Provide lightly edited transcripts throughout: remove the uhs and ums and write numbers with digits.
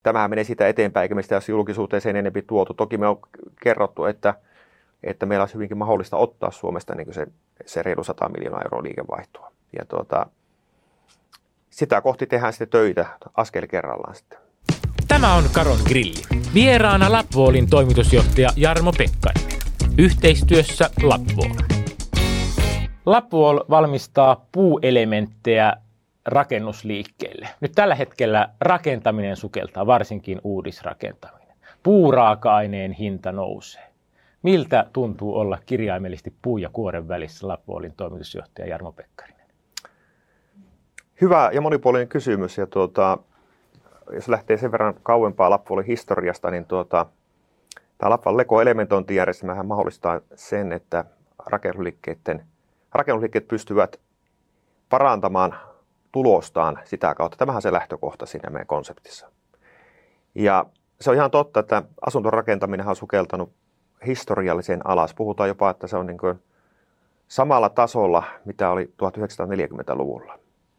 tämähän menee sitä eteenpäin, eikä me sitä julkisuuteen sen enemmän tuotu. Toki me on kerrottu, että meillä olisi hyvinkin mahdollista ottaa Suomesta niin se reilu 100 miljoonaa euroa liikevaihtoa. Ja sitä kohti tehdään sitten töitä askel kerrallaan sitten. Tämä on Karon Grilli. Vieraana Lapwallin toimitusjohtaja Jarmo Pekkarinen. Yhteistyössä Lapwall. Lapwall valmistaa puuelementtejä rakennusliikkeelle. Nyt tällä hetkellä rakentaminen sukeltaa, varsinkin uudisrakentaminen. Puuraaka-aineen hinta nousee. Miltä tuntuu olla kirjaimellisesti puu ja kuoren välissä, Lapwallin toimitusjohtaja Jarmo Pekkarinen? Hyvä ja monipuolinen kysymys. Ja jos lähtee sen verran kauempaa Lapwallin historiasta, niin tämä Lapwall Lego-elementointijärjestelmähän mahdollistaa sen, että rakennusliikkeet pystyvät parantamaan tulostaan sitä kautta. Tämähän on se lähtökohta siinä meidän konseptissa. Ja se on ihan totta, että asuntorakentaminen on sukeltanut historialliseen alas. Puhutaan jopa, että se on niin kuin samalla tasolla, mitä oli 1940-luvulla.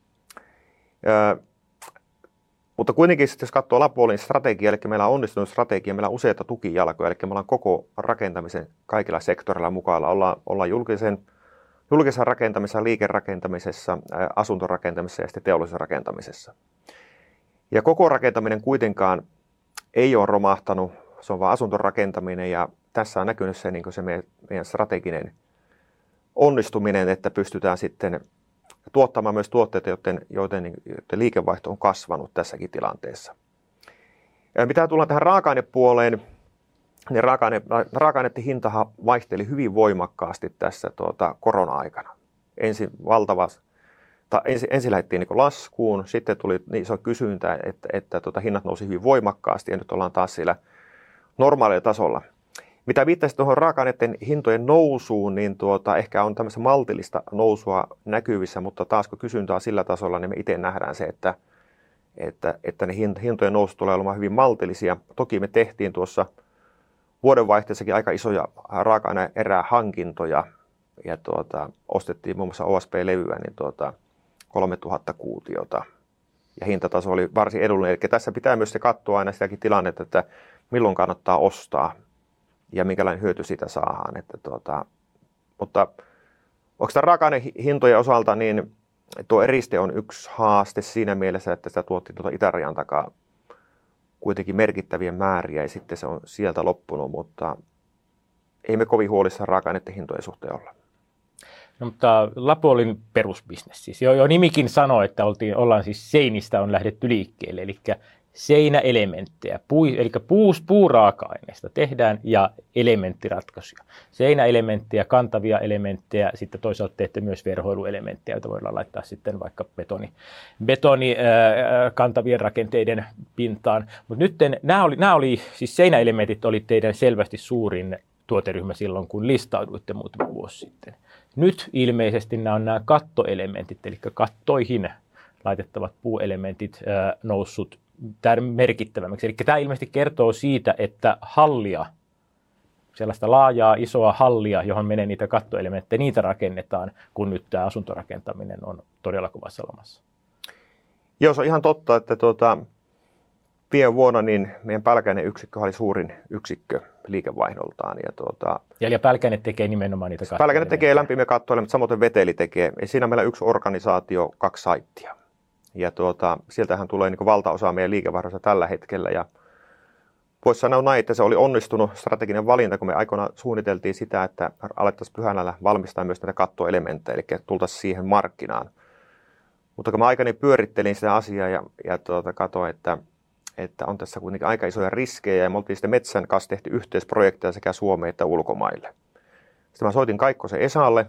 Mutta kuitenkin, jos katsoo Lapwallin strategiaa, eli meillä on onnistunut strategia, meillä on useita tukijalkoja, eli me ollaan koko rakentamisen kaikilla sektoreilla mukana. Ollaan julkisessa rakentamisessa, liikerakentamisessa, asuntorakentamisessa ja sitten teollisessa rakentamisessa. Ja koko rakentaminen kuitenkaan ei ole romahtanut, se on vain asuntorakentaminen ja tässä on näkynyt se, niin se meidän strateginen onnistuminen, että pystytään sitten tuottamaan myös tuotteita, joiden liikevaihto on kasvanut tässäkin tilanteessa. Ja mitä tullaan tähän raaka-ainepuoleen, niin raaka-aineiden hintahan vaihteli hyvin voimakkaasti tässä korona-aikana. Ensin lähdettiin niin laskuun, sitten tuli niin iso kysyntä, että hinnat nousi hyvin voimakkaasti ja nyt ollaan taas siellä normaalilla tasolla. Mitä viittasit tuohon raaka-aineiden hintojen nousuun, niin ehkä on tämmöistä maltillista nousua näkyvissä, mutta taas kun kysyntä on sillä tasolla, niin me itse nähdään se, että ne hintojen nousu tulee olemaan hyvin maltillisia. Toki me tehtiin tuossa vuodenvaihteessakin aika isoja raaka-aine-erähankintoja ja ostettiin muun muassa OSB-levyä niin 3000 kuutiota ja hintataso oli varsin edullinen. Eli tässä pitää myös se katsoa aina sitäkin tilannetta, että milloin kannattaa ostaa ja minkälainen hyöty siitä saadaan. Mutta onko tämä raaka-ainehintojen osalta, niin tuo eriste on yksi haaste siinä mielessä, että sitä tuotti itärajan takaa kuitenkin merkittäviä määriä ja sitten se on sieltä loppunut, mutta ei me kovin huolissaan raaka-aineiden hintojen suhteen olla. No, mutta Lapwallin perusbisnes, siis jo nimikin sanoo, että ollaan siis seinistä on lähdetty liikkeelle, eli seinäelementtejä, eli puuraaka-aineista tehdään ja elementtiratkaisuja. Seinäelementtejä, kantavia elementtejä, sitten toisaalta teette myös verhoiluelementtejä, joita voidaan laittaa sitten vaikka betoni kantavien rakenteiden pintaan. Mutta nyt nämä oli siis seinäelementit oli teidän selvästi suurin tuoteryhmä silloin, kun listauduitte muutama vuosi sitten. Nyt ilmeisesti nämä kattoelementit, eli kattoihin laitettavat puuelementit noussut merkittävämmäksi. Eli tämä ilmeisesti kertoo siitä, että hallia, sellaista laajaa, isoa hallia, johon menee niitä kattoelementtejä, niitä rakennetaan, kun nyt tämä asuntorakentaminen on todella kovassa lamassa. Joo, se on ihan totta, että viime vuonna niin meidän Pälkäinen yksikkö oli suurin yksikkö liikevaihdoltaan. Ja Pälkäinen tekee nimenomaan niitä kattoelementtejä. Pälkäinen tekee lämpimiä kattoelementtejä, samoin Veteli tekee. Ja siinä meillä yksi organisaatio, 2 saittia. Ja sieltähän tulee niin kuin valtaosa meidän liikevaihdosta tällä hetkellä. Ja voisi sanoa näin, että se oli onnistunut strateginen valinta, kun me aikoinaan suunniteltiin sitä, että alettaisiin Pyhänällä valmistaa myös näitä kattoelementtejä, eli tultaisiin siihen markkinaan. Mutta kun mä aikani pyörittelin sitä asiaa ja katsoin, että on tässä kuitenkin aika isoja riskejä, ja me oltiin sitten Metsän kanssa tehty yhteisprojekteja sekä Suomeen että ulkomaille. Sitten mä soitin Kaikkosen Esalle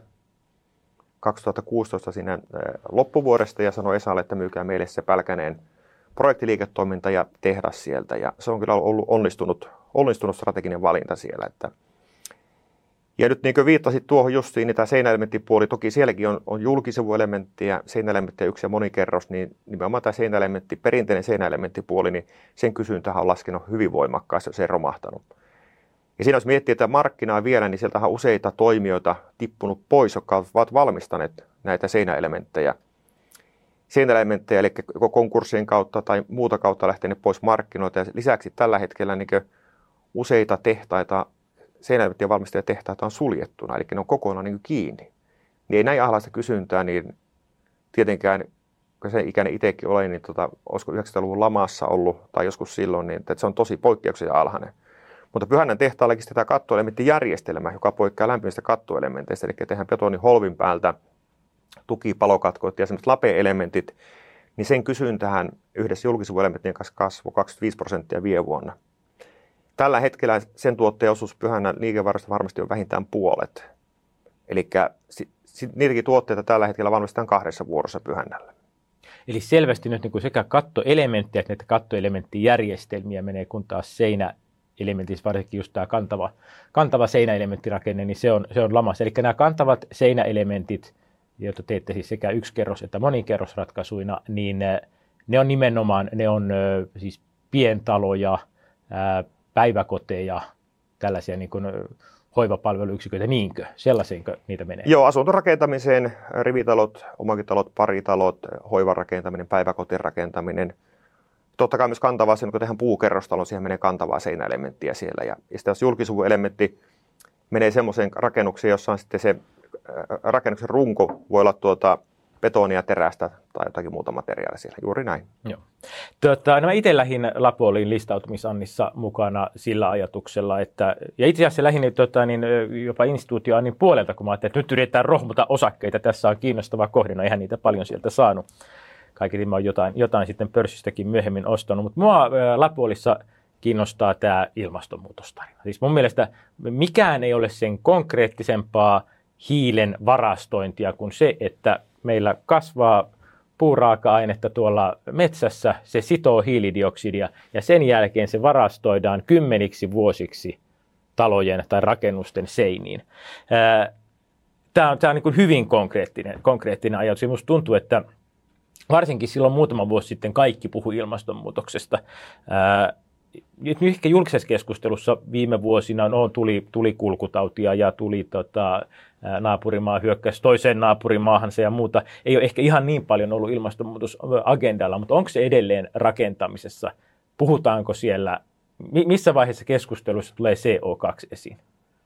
2016 siinä loppuvuodesta ja sanoin Esalle, että myykää meille se Pälkäneen projektiliiketoiminta ja tehdas sieltä. Ja se on kyllä ollut onnistunut strateginen valinta siellä. Ja nyt niin kuin viittasit tuohon justiin, niin tämä seinäelementtipuoli, toki sielläkin on julkisivuelementtiä, seinäelementtejä yksi ja monikerros, niin nimenomaan tämä perinteinen seinäelementtipuoli, niin sen kysyntähän on laskenut hyvin voimakkaasti, se ei romahtanut. Ja siinä jos miettii, että markkinaa vielä, niin sieltähän on useita toimijoita tippunut pois, jotka ovat valmistaneet näitä seinäelementtejä. seinäelementtejä, eli konkurssien kautta tai muuta kautta lähtenyt pois markkinoilta. Ja lisäksi tällä hetkellä niin useita tehtaita, seinäelementtien valmistajatehtaita on suljettuna, eli ne on kokonaan niin kiinni. Niin ei näin alhaista kysyntää, niin tietenkään, kun sen ikäinen itsekin olen, niin olisiko 90-luvun lamassa ollut, tai joskus silloin, niin että se on tosi poikkeuksellisen alhainen. Mutta Pyhännän tehtaallakin tätä kattoelementtijärjestelmää, joka poikkeaa lämpimistä kattoelementeistä, eli tehdään betonin holvin päältä tukipalokatkot ja sellaiset lape-elementit, niin sen kysyntähän yhdessä julkisivuelementtien kanssa kasvoi 25% viime vuonna. Tällä hetkellä sen tuotteen osuus Pyhännän liikevaihdosta varmasti on vähintään puolet. Eli niitäkin tuotteita tällä hetkellä valmistetaan 2 vuorossa Pyhännällä. Eli selvästi nyt niin kuin sekä kattoelementtejä että näitä kattoelementtijärjestelmiä menee, kun taas seinäelementtissä, varsinkin just tämä kantava seinäelementtirakenne, niin se on lamassa. Eli nämä kantavat seinäelementit, joita teette siis sekä yksikerros- että monikerrosratkaisuina, niin ne on nimenomaan, siis pientaloja, päiväkoteja, tällaisia niin kuin hoivapalveluyksiköitä, niinkö? Sellaiseenko niitä menee? Joo, asuntorakentamiseen, rivitalot, omakotitalot, paritalot, hoivarakentaminen, päiväkotien rakentaminen. Totta kai myös kantavaa, kun tehdään puukerrostalo, siihen menee kantavaa seinäelementtiä siellä. Ja sitten jos julkisivuelementti menee semmoiseen rakennukseen, jossa on sitten se rakennuksen runko, voi olla betonia, terästä tai jotakin muuta materiaalia siellä. Juuri näin. Joo. Mä itse lähdin Lapuoliin listautumisannissa mukana sillä ajatuksella, että, ja itse asiassa lähdin jopa instituutioannin puolelta, kun mä ajattelin, että nyt yritetään rohmuta osakkeita, tässä on kiinnostava kohde, no eihän niitä paljon sieltä saanut. Kaiketi mä oon jotain sitten pörssistäkin myöhemmin ostanut, mutta mua Lapuolissa kiinnostaa tämä ilmastonmuutostarina. Siis mun mielestä mikään ei ole sen konkreettisempaa hiilen varastointia kuin se, että meillä kasvaa puuraaka-ainetta tuolla metsässä, se sitoo hiilidioksidia ja sen jälkeen se varastoidaan 10 vuosiksi talojen tai rakennusten seiniin. Tämä on niin kuin hyvin konkreettinen ajatus. Ja minusta tuntuu, että varsinkin silloin muutama vuosi sitten kaikki puhui ilmastonmuutoksesta. Nyt ehkä julkisessa keskustelussa viime vuosina tuli kulkutautia ja tuli naapurimaa hyökkäsi toiseen naapurimaahansa ja muuta. Ei ole ehkä ihan niin paljon ollut ilmastonmuutosagendalla, mutta onko se edelleen rakentamisessa? Puhutaanko siellä, missä vaiheessa keskustelussa tulee CO2 esiin?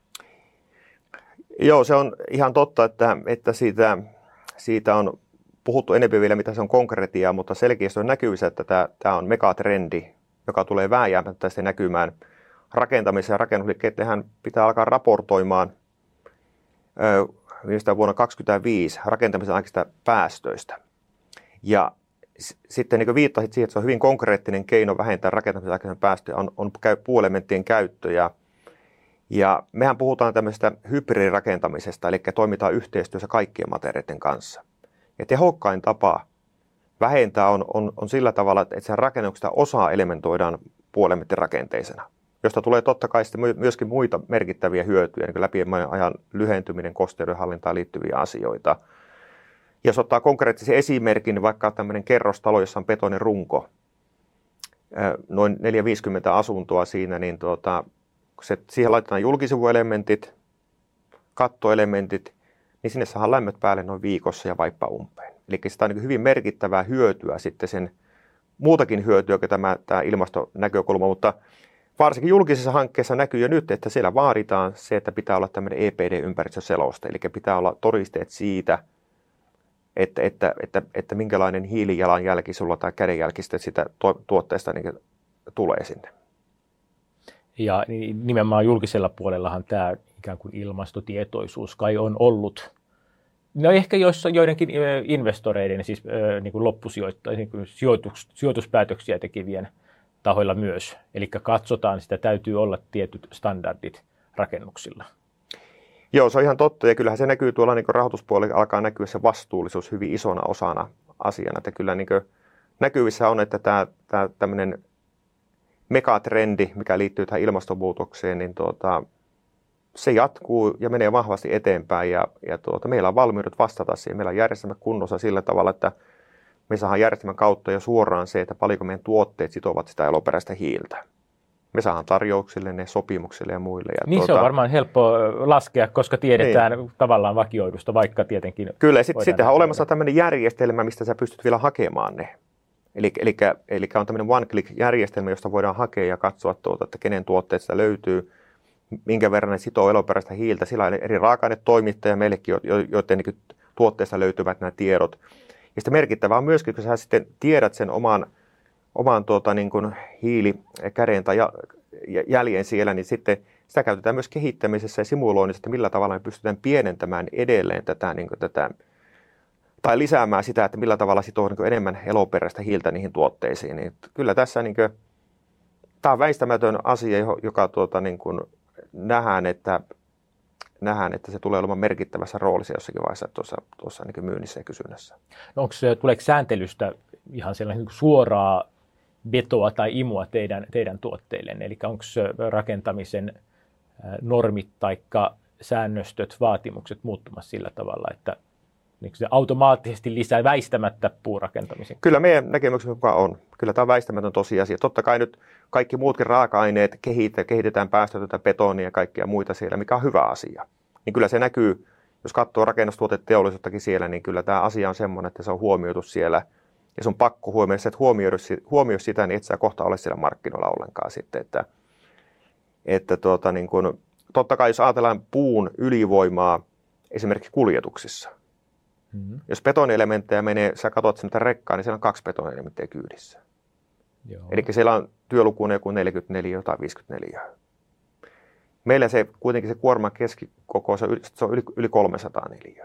Joo, se on ihan totta, että siitä on puhuttu enemmän vielä, mitä se on konkretiaa, mutta selkeästi on näkyvissä, että tämä on megatrendi, joka tulee vääjäämättä näkymään rakentamiseen. Ja rakennusliikkeethän pitää alkaa raportoimaan viimeistään vuonna 2025 rakentamisen aikaisista päästöistä. Sitten niin kuin viittasit siihen, että se on hyvin konkreettinen keino vähentää rakentamisen aikaisen päästöjä, on puuelementtien käyttö. Ja mehän puhutaan tämmöisestä hybridirakentamisesta, eli toimitaan yhteistyössä kaikkien materiaalien kanssa. Ja tehokkain tapa vähentää on sillä tavalla, että sen rakennuksesta osa elementoidaan puuelementtirakenteisena, josta tulee totta kai sitten myöskin muita merkittäviä hyötyjä, niin kuin läpi ajan lyhentyminen, kosteudenhallintaan liittyviä asioita. Jos ottaa konkreettisen esimerkin, niin vaikka tämmöinen kerrostalo, jossa on betonin runko, noin 450 asuntoa siinä, niin siihen laitetaan julkisivuelementit, kattoelementit, niin sinne saadaan lämmöt päälle noin viikossa ja vaippa umpeen. Eli sitä on niin hyvin merkittävää hyötyä sitten sen muutakin hyötyä kuin tämä ilmastonäkökulma, mutta varsinkin julkisissa hankkeissa näkyy jo nyt, että siellä vaaditaan se, että pitää olla tämmöinen EPD-ympäristöseloste, eli pitää olla todisteet siitä, että minkälainen hiilijalanjälki sulla tai kädenjälki sitä tuotteesta niin tulee sinne. Ja nimenomaan julkisella puolellahan tämä ikään kuin ilmastotietoisuus kai on ollut. No ehkä joidenkin investoreiden, siis niin kuin loppusijoittajien, niin sijoituspäätöksiä tekevien tahoilla myös. Eli katsotaan, sitä täytyy olla tietyt standardit rakennuksilla. Joo, se on ihan totta. Ja kyllähän se näkyy tuolla niin rahoituspuolella, alkaa näkyä se vastuullisuus hyvin isona osana asiana. Että kyllä niin näkyvissä on, että tämä tämmöinen megatrendi, mikä liittyy tähän ilmastonmuutokseen, niin se jatkuu ja menee vahvasti eteenpäin. Ja meillä on valmiudet vastata siihen. Meillä on järjestelmä kunnossa sillä tavalla, että me saadaan järjestelmän kautta jo suoraan se, että paljonko meidän tuotteet sitovat sitä eloperäistä hiiltä. Me saadaan tarjouksille, ne sopimuksille ja muille. Ja niin se on varmaan helppo laskea, koska tiedetään tavallaan vakioidusta, vaikka tietenkin... Kyllä, sittenhän on olemassa tämmöinen järjestelmä, mistä sä pystyt vielä hakemaan ne. Eli on tämmöinen one-click-järjestelmä, josta voidaan hakea ja katsoa, että kenen tuotteet sitä löytyy, minkä verran ne sitoo eloperäistä hiiltä. Sillä on eri raaka-ainetoimittajia meillekin, joiden niin tuotteesta löytyvät nämä tiedot. Ja sitten merkittävää on myöskin, kun sä sitten tiedät sen oman niin kuin hiilikäden tai jäljen siellä, niin sitten sitä käytetään myös kehittämisessä ja simuloinnissa, että millä tavalla me pystytään pienentämään edelleen tätä tai lisäämään sitä, että millä tavalla sitoo niin enemmän eloperäistä hiiltä niihin tuotteisiin. Niin kyllä tässä tämä on väistämätön asia, joka niin kuin nähdään, että se tulee olemaan merkittävässä roolissa jossakin vaiheessa tuossa niin myynnissä ja kysynnässä. No tuleeko sääntelystä ihan sellainen niin suoraa vetoa tai imua teidän tuotteilleen? Eli onko rakentamisen normit tai säännöstöt, vaatimukset muuttumassa sillä tavalla, että niin se automaattisesti lisää väistämättä puurakentamisen? Kyllä meidän näkemyksen mukaan on. Kyllä tämä on väistämätön tosiasia. Totta kai nyt kaikki muutkin raaka-aineet kehitetään päästötöntä betonia ja kaikkia muita siellä, mikä on hyvä asia. Niin kyllä se näkyy, jos katsoo rakennustuoteteollisuuttakin siellä, niin kyllä tämä asia on semmoinen, että se on huomioitu siellä. Ja se on pakko huomioida, että huomioi sitä, niin et sä kohta ole siellä markkinoilla ollenkaan sitten. Totta kai jos ajatellaan puun ylivoimaa esimerkiksi kuljetuksissa. Mm-hmm. Jos betonielementtejä menee, sä katsot sitä rekkaa, niin siellä on 2 betonielementtiä kyydissä. Eli siellä on työlukuun joku 44 tai 54. Meillä kuitenkin se kuorman keskikoko se on yli 304.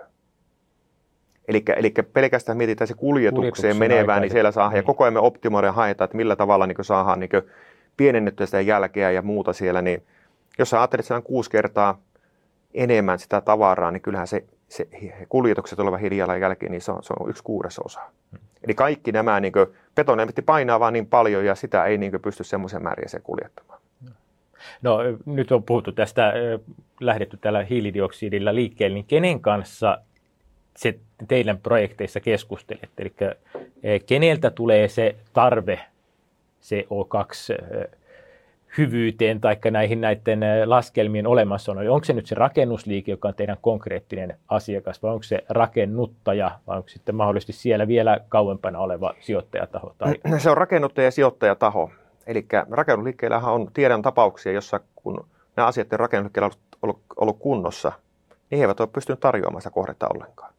Eli pelkästään mietitään se kuljetukseen menevää, niin siellä saa, ja koko ajan me optimoidaan ja haetaan, että millä tavalla niin saadaan niin pienennettyä sitä jälkeä ja muuta siellä. Niin jos sä ajattelet, että siellä on 6 kertaa enemmän sitä tavaraa, niin kyllähän se kuljetukset oleva hiilijalanjälki, niin se on 1/6. Eli kaikki nämä betonielementti painaa vaan niin paljon ja sitä ei pysty semmoisen määrin se kuljettamaan. No nyt on puhuttu tästä, lähdetty tällä hiilidioksidilla liikkeelle, niin kenen kanssa se teidän projekteissa keskustelette? Eli keneltä tulee se tarve CO2 hyvyyteen tai näiden laskelmien olemassaolo? Onko se nyt se rakennusliike, joka on teidän konkreettinen asiakas, vai onko se rakennuttaja, vai onko sitten mahdollisesti siellä vielä kauempana oleva sijoittajataho? Tai... Se on rakennuttaja ja sijoittajataho. Eli rakennusliikkeellähän on tiedän tapauksia, jossa kun nämä asiat rakennusliikkeellä on ollut kunnossa, niin he eivät ole pystyneet tarjoamaan sitä kohdetta ollenkaan.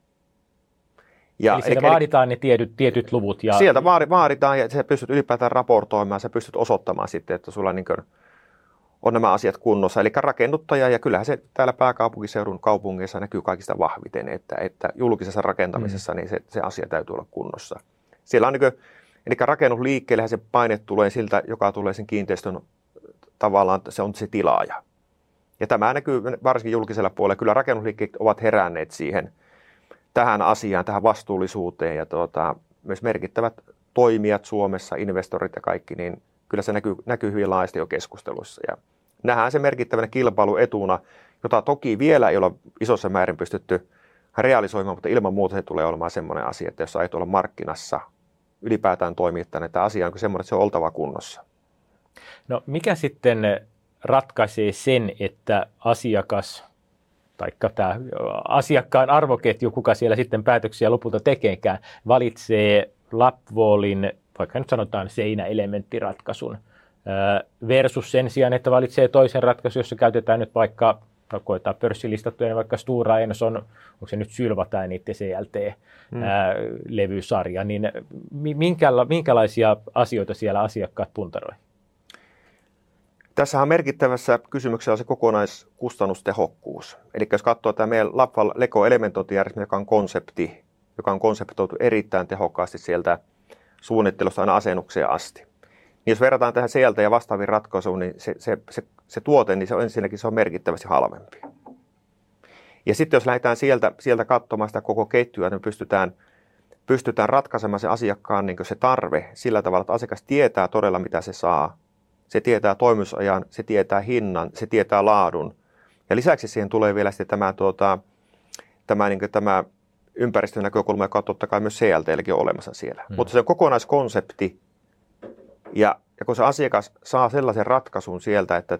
Eli sieltä vaaditaan ne tietyt luvut. Ja... Sieltä vaaditaan ja sä pystyt ylipäätään raportoimaan, sä pystyt osoittamaan sitten, että sulla on nämä asiat kunnossa. Eli rakennuttaja, ja kyllähän se täällä pääkaupunkiseudun kaupungeissa näkyy kaikista vahviten, että julkisessa rakentamisessa niin se asia täytyy olla kunnossa. Siellä on eli rakennusliikkeellähän se paine tulee siltä, joka tulee sen kiinteistön tavallaan, se on se tilaaja. Ja tämä näkyy varsinkin julkisella puolella. Kyllä rakennusliikkeet ovat heränneet tähän asiaan, tähän vastuullisuuteen ja myös merkittävät toimijat Suomessa, investorit ja kaikki, niin kyllä se näkyy hyvin laajasti jo keskustelussa. Ja nähdään se merkittävänä kilpailuetuna, jota toki vielä ei ole isossa määrin pystytty realisoimaan, mutta ilman muuta se tulee olemaan semmoinen asia, että jos aiot olla markkinassa ylipäätään toimittaa, että asia on semmoinen, että se on oltava kunnossa. No mikä sitten ratkaisee sen, että asiakas taikka tämä asiakkaan arvoketju, kuka siellä sitten päätöksiä lopulta tekeekään, valitsee Lapwallin, vaikka nyt sanotaan seinäelementtiratkaisun, versus sen sijaan, että valitsee toisen ratkaisun, jossa käytetään nyt vaikka, koetaan pörssilistattuja, vaikka Stora Enson, onko se nyt Sylva tai niiden CLT-levysarja, niin minkälaisia asioita siellä asiakkaat puntaroi? Tässähän merkittävässä kysymyksessä on se kokonaiskustannustehokkuus. Eli jos katsoo tämä meidän Lapwall Lego-elementointijärjestelmä, joka on konseptoitu erittäin tehokkaasti sieltä suunnittelusta aina asennukseen asti. Niin jos verrataan tähän CLT ja vastaaviin ratkaisuun, niin se tuote, niin ensinnäkin se on merkittävästi halvempi. Ja sitten jos lähdetään sieltä katsomaan sitä koko ketjua, niin pystytään ratkaisemaan se asiakkaan niin se tarve sillä tavalla, että asiakas tietää todella mitä se saa. Se tietää toimitusajan, se tietää hinnan, se tietää laadun. Ja lisäksi siihen tulee vielä sitten tämä ympäristön näkökulma, joka on totta kai myös CLT:lläkin on olemassa siellä. Mutta se kokonaiskonsepti Ja kun se asiakas saa sellaisen ratkaisun sieltä, että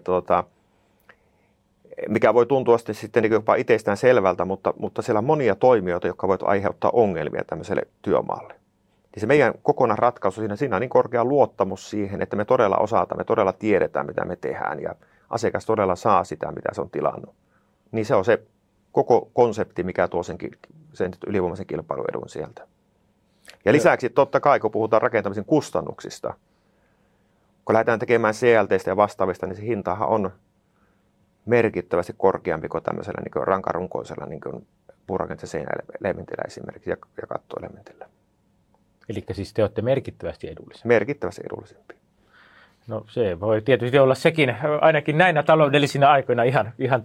mikä voi tuntua sitten niin jopa itsestään selvältä, mutta siellä on monia toimijoita, jotka voivat aiheuttaa ongelmia tämmöiselle työmaalle. Niin se meidän kokonaan ratkaisu siinä on niin korkea luottamus siihen, että me todella osataan, me todella tiedetään, mitä me tehdään ja asiakas todella saa sitä, mitä se on tilannut. Niin se on se koko konsepti, mikä tuo sen ylivoimaisen kilpailuedun sieltä. Ja lisäksi totta kai, kun puhutaan rakentamisen kustannuksista, kun lähdetään tekemään CLT:stä ja vastaavista, niin se hintahan on merkittävästi korkeampi kuin tämmöisellä niin rankarunkoisella niin puurakentamisen seinäelementillä esimerkiksi ja kattoelementillä. Eli siis te olette merkittävästi edullisempi. Merkittävästi edullisempi. No se voi tietysti olla sekin, ainakin näinä taloudellisina aikoina ihan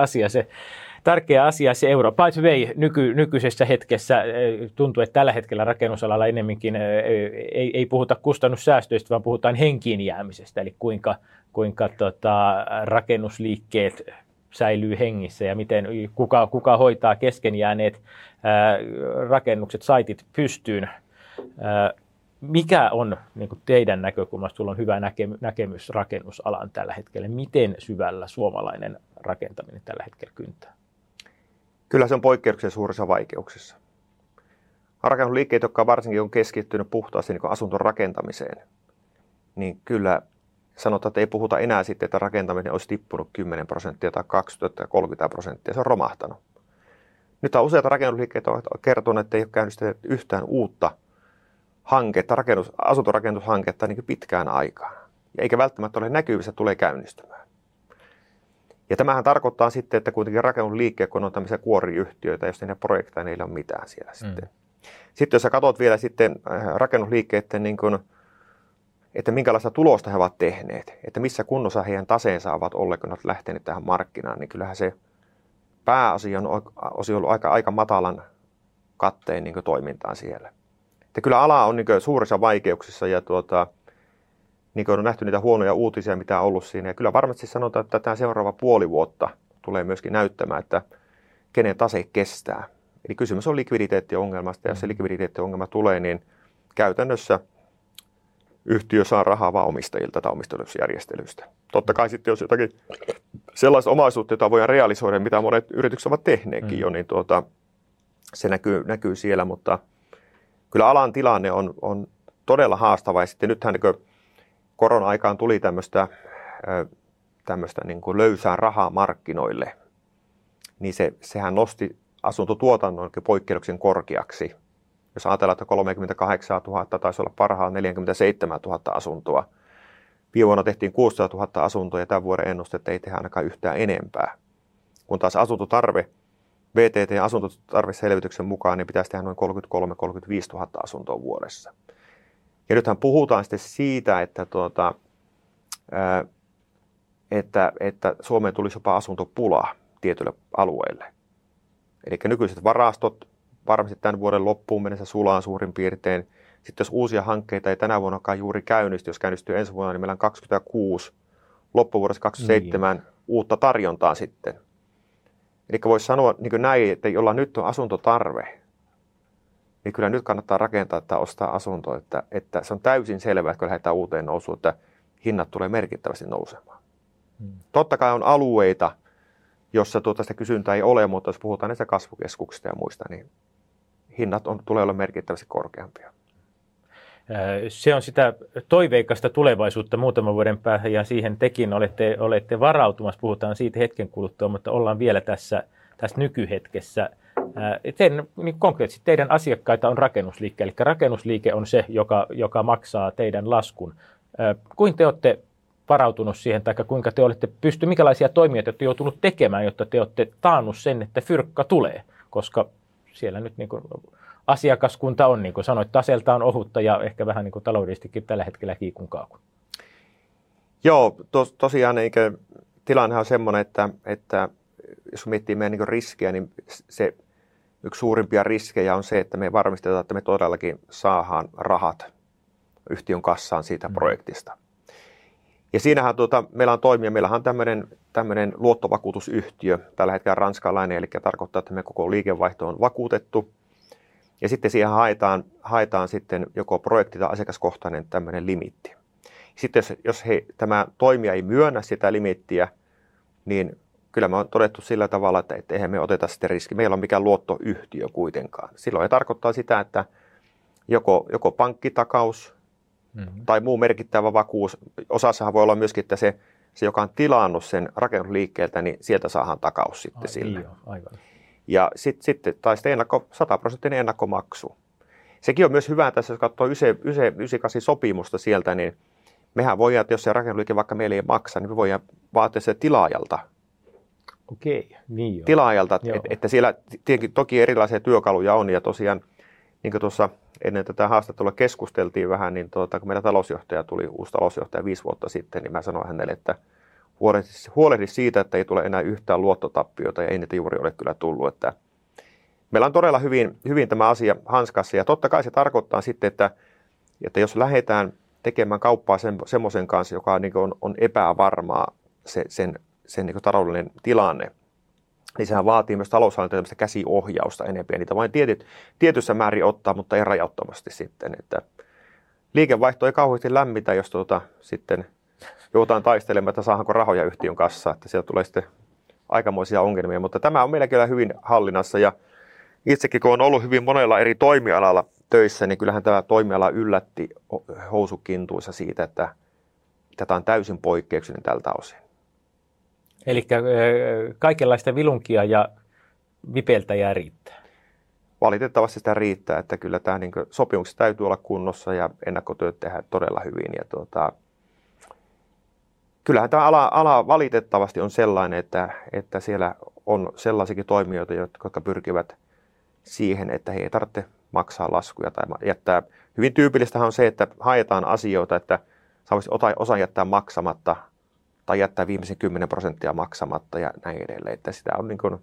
tärkeä asia se euro. By the way, nykyisessä hetkessä tuntuu, että tällä hetkellä rakennusalalla enemmänkin ei puhuta kustannussäästöistä, vaan puhutaan henkiin jäämisestä, eli kuinka rakennusliikkeet säilyy hengissä ja miten kuka hoitaa kesken jääneet rakennukset, saitit pystyyn. Mikä on niin kuin teidän näkökulmasta, sulla on hyvä näkemys rakennusalan tällä hetkellä, miten syvällä suomalainen rakentaminen tällä hetkellä kyntää? Kyllä se on poikkeuksellisen suurissa vaikeuksissa. Rakennusliikkeet, jotka varsinkin on keskittynyt puhtaasti niin kuin asuntorakentamiseen, niin kyllä sanotaan, että ei puhuta enää sitten, että rakentaminen olisi tippunut 10% tai 20-30%, se on romahtanut. Nyt on useita rakennusliikkeet ovat kertoneet, että ei ole käynnistynyt yhtään uutta hanketta, asuntorakennushanketta niin pitkään aikaan. Eikä välttämättä ole näkyvissä, tulee käynnistymään. Ja tämähän tarkoittaa sitten, että kuitenkin rakennusliikkeet, kun on tämmöisiä kuoriyhtiöitä, jos ne projekteja, niin ei ole mitään siellä sitten. Sitten jos sä katsot vielä sitten rakennusliikkeiden, niin kuin, että minkälaista tulosta he ovat tehneet, että missä kunnossa heidän taseensa ovat olleet, kun ovat lähteneet tähän markkinaan, niin kyllähän se pääasia on ollut aika matalan katteen niin toimintaan siellä. Että kyllä ala on niin suurissa vaikeuksissa ja niin on nähty niitä huonoja uutisia, mitä on ollut siinä. Ja kyllä varmasti sanotaan, että tämä seuraava puoli vuotta tulee myöskin näyttämään, että kenen tase kestää. Eli kysymys on likviditeettiongelmasta, ja jos se likviditeettiongelma tulee, niin käytännössä yhtiö saa rahaa vaan omistajilta tai omistusjärjestelyistä. Totta kai sitten, jos jotakin sellaista omaisuutta, jota voidaan realisoida, mitä monet yritykset ovat tehneetkin jo, niin se näkyy siellä, mutta kyllä alan tilanne on todella haastava. Ja sitten nythän niin korona-aikaan tuli tämmöistä niin kuin löysää rahaa markkinoille, niin sehän nosti asuntotuotannon poikkeuksellisen korkeaksi. Jos ajatellaan, että 38 000 taisi olla parhaan 47 000 asuntoa. Viime vuonna tehtiin 600 000 asuntoa ja tämän vuoden ennustetta ei tehdä ainakaan yhtään enempää. Kun taas asuntotarve, asuntotarveselvityksen mukaan, niin pitäisi tehdä noin 33 000–35 000 asuntoa vuodessa. Ja nythän puhutaan sitten siitä, että Suomeen tulisi jopa asuntopula tietyille alueille. Eli nykyiset varastot varmasti tämän vuoden loppuun mennessä sulaa suurin piirtein. Sitten jos uusia hankkeita ei tänä vuonnakaan juuri käynnisty, jos käynnistyy ensi vuonna, niin meillä on 26, loppuvuodessa 27 uutta tarjontaa sitten. Eli voisi sanoa niin näin, että jolla nyt on asuntotarve, niin kyllä nyt kannattaa rakentaa tai ostaa asunto, että se on täysin selvää, että kun lähdetään uuteen nousuun, että hinnat tulee merkittävästi nousemaan. Totta kai on alueita, jossa sitä kysyntää ei ole, mutta jos puhutaan näistä kasvukeskuksista ja muista, niin hinnat tulee olla merkittävästi korkeampia. Se on sitä toiveikasta tulevaisuutta muutaman vuoden päähän ja siihen tekin olette varautumassa. Puhutaan siitä hetken kuluttua, mutta ollaan vielä tässä nykyhetkessä. Konkreettisesti teidän asiakkaita on rakennusliike, eli rakennusliike on se, joka maksaa teidän laskun. Kuinka te olette varautunut siihen, tai kuinka te olette minkälaisia toimia te olette joutunut tekemään, jotta te olette taannut sen, että fyrkka tulee, koska siellä nyt niin kuin asiakaskunta on, niin kuin sanoit, taselta on ohutta ja ehkä vähän niin kuin taloudellisestikin tällä hetkellä kiikun kaakun. Joo, tosiaan tilanne on semmoinen, että jos miettii meidän niin riskiä, niin se yksi suurimpia riskejä on se, että me varmistetaan, että me todellakin saadaan rahat yhtiön kassaan siitä projektista. Ja siinähän meillä on toimia, meillähän on tämmöinen luottovakuutusyhtiö, tällä hetkellä ranskalainen, eli tarkoittaa, että me koko liikevaihto on vakuutettu. Ja sitten siihen haetaan sitten joko projekti- tai asiakaskohtainen tämmöinen limitti. Sitten jos tämä toimija ei myönnä sitä limittiä, niin kyllä me on todettu sillä tavalla, että eihän me oteta sitä riskiä. Meillä on mikään luottoyhtiö kuitenkaan. Silloin se tarkoittaa sitä, että joko pankkitakaus tai muu merkittävä vakuus. Osassahan voi olla myöskin, että se joka on tilannut sen rakennusliikkeeltä, niin sieltä saadaan takaus sitten sille. Aivan. Ja sitten tai 100% ennakkomaksu. Sekin on myös hyvä tässä, jos katsoo 98 sopimusta sieltä, niin mehän voidaan, että jos se rakennusliike vaikka meille ei maksa, niin me voidaan vaatia se tilaajalta. Okei, niin joo. Tilaajalta, että siellä toki erilaisia työkaluja on, ja tosiaan, niin kuin tuossa ennen tätä haastattelua keskusteltiin vähän, niin kun meidän talousjohtaja tuli, uusi talousjohtaja 5 vuotta sitten, niin mä sanoin hänelle, että huolehdi siitä, että ei tule enää yhtään luottotappiota, ja ei niitä juuri ole kyllä tullut. Että meillä on todella hyvin tämä asia hanskassa, ja totta kai se tarkoittaa sitten, että jos lähdetään tekemään kauppaa semmoisen kanssa, joka on epävarmaa sen niin kuin taloudellinen tilanne, niin sehän vaatii myös taloushallintoa käsiohjausta enemmän. Niitä vain tietyssä määrin ottaa, mutta ei rajattomasti sitten. Että liikevaihto ei kauheasti lämmitä, jos sitten joudutaan taistelemaan, että saadaanko rahoja yhtiön kassaan, että sieltä tulee sitten aikamoisia ongelmia. Mutta tämä on meillä kyllä hyvin hallinnassa, ja itsekin kun on ollut hyvin monella eri toimialalla töissä, niin kyllähän tämä toimiala yllätti housukintuissa siitä, että tätä on täysin poikkeuksellinen tältä osin. Eli kaikenlaista vilunkia ja vipeltäjää riittää. Valitettavasti sitä riittää, että kyllä tämä sopimukset täytyy olla kunnossa ja ennakkotyöt tehdään todella hyvin. Ja kyllähän tämä ala valitettavasti on sellainen, että siellä on sellaisiakin toimijoita, jotka pyrkivät siihen, että he ei tarvitse maksaa laskuja tai jättää. Hyvin tyypillistähän on se, että haetaan asioita, että sä voisit osan jättää maksamatta tai jättää viimeisen 10% maksamatta ja näin edelleen. Että sitä on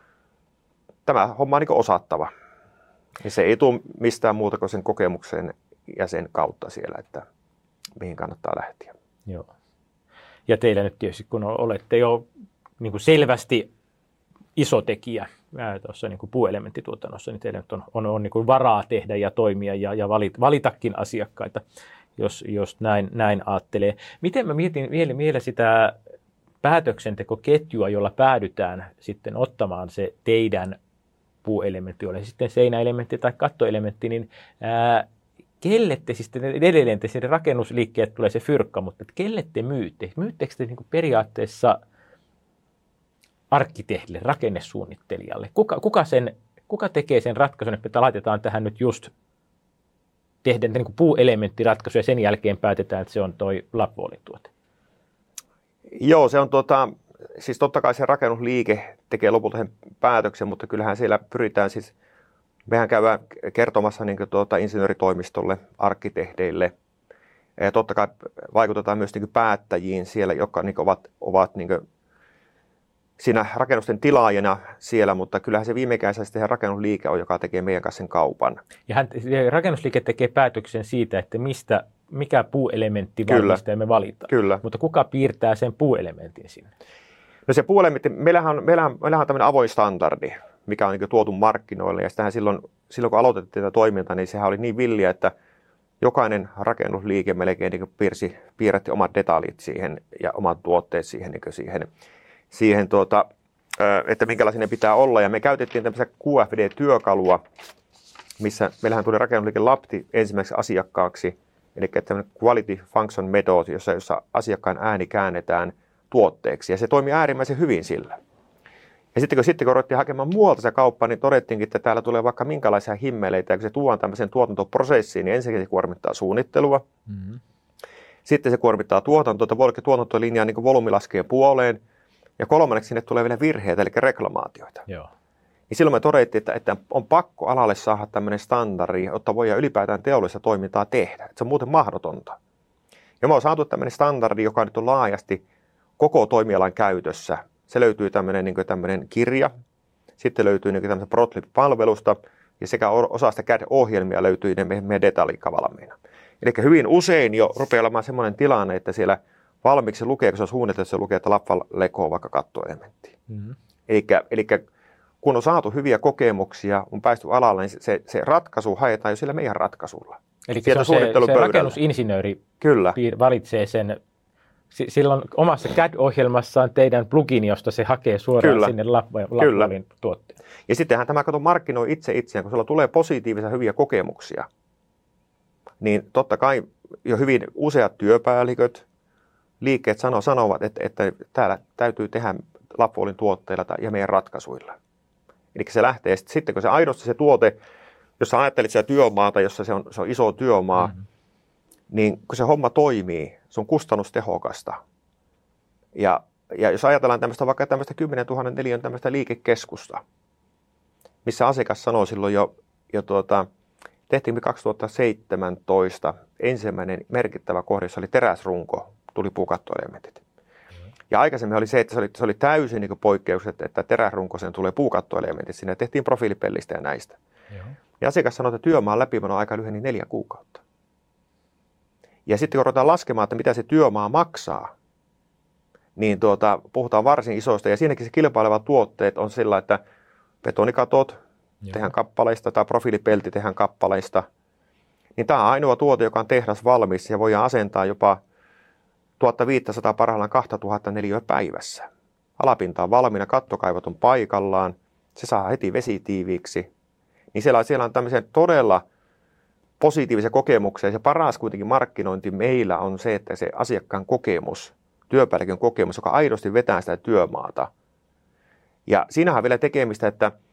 tämä homma on osattava. Ja se ei tule mistään muuta kuin sen kokemuksen ja sen kautta siellä, että mihin kannattaa lähteä. Joo. Ja teillä nyt tietysti, kun olette jo selvästi iso tekijä tuossa puuelementtituotannossa, niin teillä nyt on varaa tehdä ja toimia ja valitakin asiakkaita, jos näin ajattelee. Miten mä mietin vielä sitä päätöksentekoketjua, jolla päädytään sitten ottamaan se teidän puuelementti, oli sitten seinäelementti tai kattoelementti, niin kelle te siis edelleen te sinne rakennusliikkeet tulee se fyrkka, mutta kelle te myytte? Myyttekö te periaatteessa arkkitehdille, rakennesuunnittelijalle? Kuka tekee sen ratkaisun, että laitetaan tähän nyt just tehdään puuelementtiratkaisu ja sen jälkeen päätetään, että se on toi Lapvolin tuote? Joo, se on siis totta kai se rakennusliike tekee lopulta sen päätöksen, mutta kyllähän siellä pyritään siis, mehän käydään kertomassa insinööritoimistolle, arkkitehdeille, ja totta kai vaikutetaan myös päättäjiin siellä, jotka ovat siinä rakennusten tilaajana siellä, mutta kyllähän se viimekäisesti rakennusliike on, joka tekee meidän kanssa sen kaupan. Ja rakennusliike tekee päätöksen siitä, että mikä puuelementti valmistaja me valitaan. Kyllä. Mutta kuka piirtää sen puuelementin sinne? No se puuelementti, meillähän on tämmöinen avoin standardi, mikä on tuotu markkinoille. Ja sitähän silloin kun aloitettiin tätä toimintaa, niin sehän oli niin villiä, että jokainen rakennusliike melkein piirrätti omat detaljit siihen ja omat tuotteet siihen että minkälaisia ne pitää olla. Ja me käytettiin tämmöistä QFD-työkalua, missä meillähän tuli rakennusliike Lapti ensimmäiseksi asiakkaaksi, eli tämmöinen Quality Function Method, jossa asiakkaan ääni käännetään tuotteeksi, ja se toimii äärimmäisen hyvin sillä. Ja sitten kun ruvettiin hakemaan muualta se kauppa, niin todettiinkin, että täällä tulee vaikka minkälaisia himmeleitä, ja kun se tuodaan tämmöiseen tuotantoprosessiin, niin ensinnäkin se kuormittaa suunnittelua, sitten se kuormittaa tuotantolinjaa niin kuin volyymi laskee puoleen, ja kolmanneksi sinne tulee vielä virheitä, eli reklamaatioita. Joo. Niin silloin me todettiin, että on pakko alalle saada tämmöinen standardi, jotta voidaan ylipäätään teollista toimintaa tehdä. Että se on muuten mahdotonta. Ja me on saatu tämmöinen standardi, joka nyt on laajasti koko toimialan käytössä. Se löytyy tämmöinen kirja, sitten löytyy tämmöistä Protlib-palvelusta, ja sekä osa sitä CAD-ohjelmia löytyy meidän detaljivalmiina. Eli hyvin usein jo rupeaa olemaan semmoinen tilanne, että siellä valmiiksi lukee, kun se on suunniteltu, se lukee, että Lapvaleko vaikka kattoelementtiin. Eli kun on saatu hyviä kokemuksia, on päästy alalle, niin se ratkaisu haetaan jo sillä meidän ratkaisulla. Eli se on se rakennusinsinööri Kyllä. valitsee sen, silloin omassa CAD-ohjelmassaan teidän plugin, josta se hakee suoraan Kyllä. sinne Lapwellin tuotteen. Ja sittenhän tämä markkinoi itseään, kun sulla tulee positiivisia hyviä kokemuksia, niin totta kai jo hyvin useat työpäälliköt, liikkeet sanovat, että täällä täytyy tehdä Lapwellin tuotteilla ja meidän ratkaisuilla. Eli se lähtee sitten, kun se aidosti se tuote, jos sä ajattelit sitä työmaata, jossa se on iso työmaa, niin kun se homma toimii, se on kustannustehokasta. Ja jos ajatellaan vaikka tämmöistä 10 000 neliön tämmöistä liikekeskusta, missä asiakas sanoi silloin tehtiin 2017 ensimmäinen merkittävä kohde, jossa oli teräsrunko, tuli puukattoelementit. Ja aikaisemmin oli se, että se oli täysin niin poikkeus, että teräsrunkoseen tulee puukattoelementit. Siinä tehtiin profiilipellistä ja näistä. Joo. Ja asiakas sanoi, että työmaan läpimeno aika lyheni 4 kuukautta. Ja sitten kun ruvetaan laskemaan, että mitä se työmaa maksaa, niin puhutaan varsin isoista. Ja siinäkin se kilpailevat tuotteet on sillä, että betonikatot tehdään kappaleista tai profiilipelti tehdään kappaleista. Niin tämä on ainoa tuote, joka on tehdas valmis ja voidaan asentaa jopa 1500 parhaillaan 2000 neliöä päivässä. Alapinta on valmiina, kattokaivot on paikallaan, se saa heti vesitiiviiksi. Niin siellä on tämmöisiä todella positiivisia kokemuksia. Se paras kuitenkin markkinointi meillä on se, että se asiakkaan kokemus, työpäällikön kokemus, joka aidosti vetää sitä työmaata. Ja siinähän on vielä tekemistä,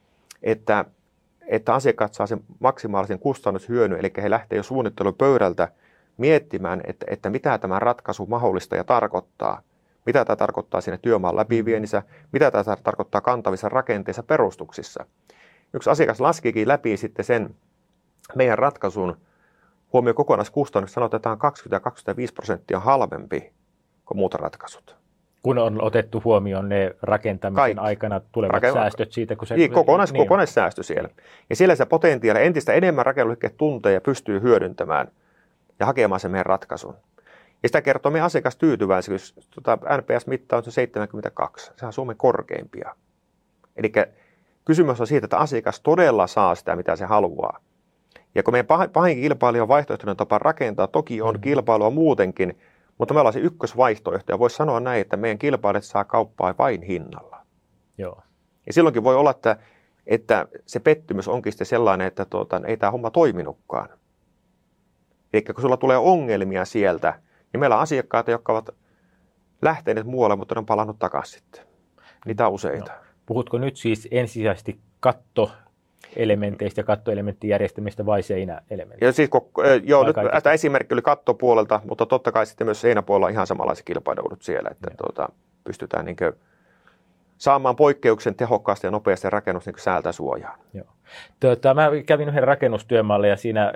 että asiakkaat saa sen maksimaalisen kustannushyödyn, eli he lähtee jo suunnittelupöydältä miettimään, että mitä tämä ratkaisu mahdollista ja tarkoittaa. Mitä tämä tarkoittaa siinä työmaan läpiviennissä, mitä tämä tarkoittaa kantavissa rakenteissa, perustuksissa. Yksi asiakas laskikin läpi sitten sen meidän ratkaisun huomioon kokonaiskustannus, sanotaan 20-25% halvempi kuin muut ratkaisut. Kun on otettu huomioon ne rakentamisen aikana tulevat säästöt siitä, kun se... Kokonaissäästö siellä. Ja siellä se potentiaali entistä enemmän rakennusliikkeet tuntee ja pystyy hyödyntämään ja hakemaan sen meidän ratkaisun. Ja sitä kertoo meidän asiakastyytyväisyys. NPS-mitta on se 72. Sehän on Suomen korkeimpia. Eli kysymys on siitä, että asiakas todella saa sitä, mitä se haluaa. Ja kun meidän pahin kilpailija on vaihtoehtoinen tapa rakentaa, toki on kilpailua muutenkin, mutta me ollaan se ykkösvaihtoehto. Ja voisi sanoa näin, että meidän kilpailijat saa kauppaa vain hinnalla. Joo. Ja silloinkin voi olla, että se pettymys onkin sitten sellainen, että ei tämä homma toiminutkaan. Eli kun sulla tulee ongelmia sieltä, niin meillä on asiakkaita, jotka ovat lähteneet muualle, mutta ne on palannut takaisin sitten. Niitä on useita. No. Puhutko nyt siis ensisijaisesti kattoelementeistä ja kattoelementtijärjestelmistä vai seinäelementeistä? Ja siis, nyt tämä esimerkki oli kattopuolelta, mutta totta kai sitten myös seinäpuolella on ihan samanlaiset kilpailuudut siellä, että pystytään saamaan poikkeuksen tehokkaasti ja nopeasti rakennus säältä suojaan. Joo. Mä kävin yhden rakennustyömaalle ja siinä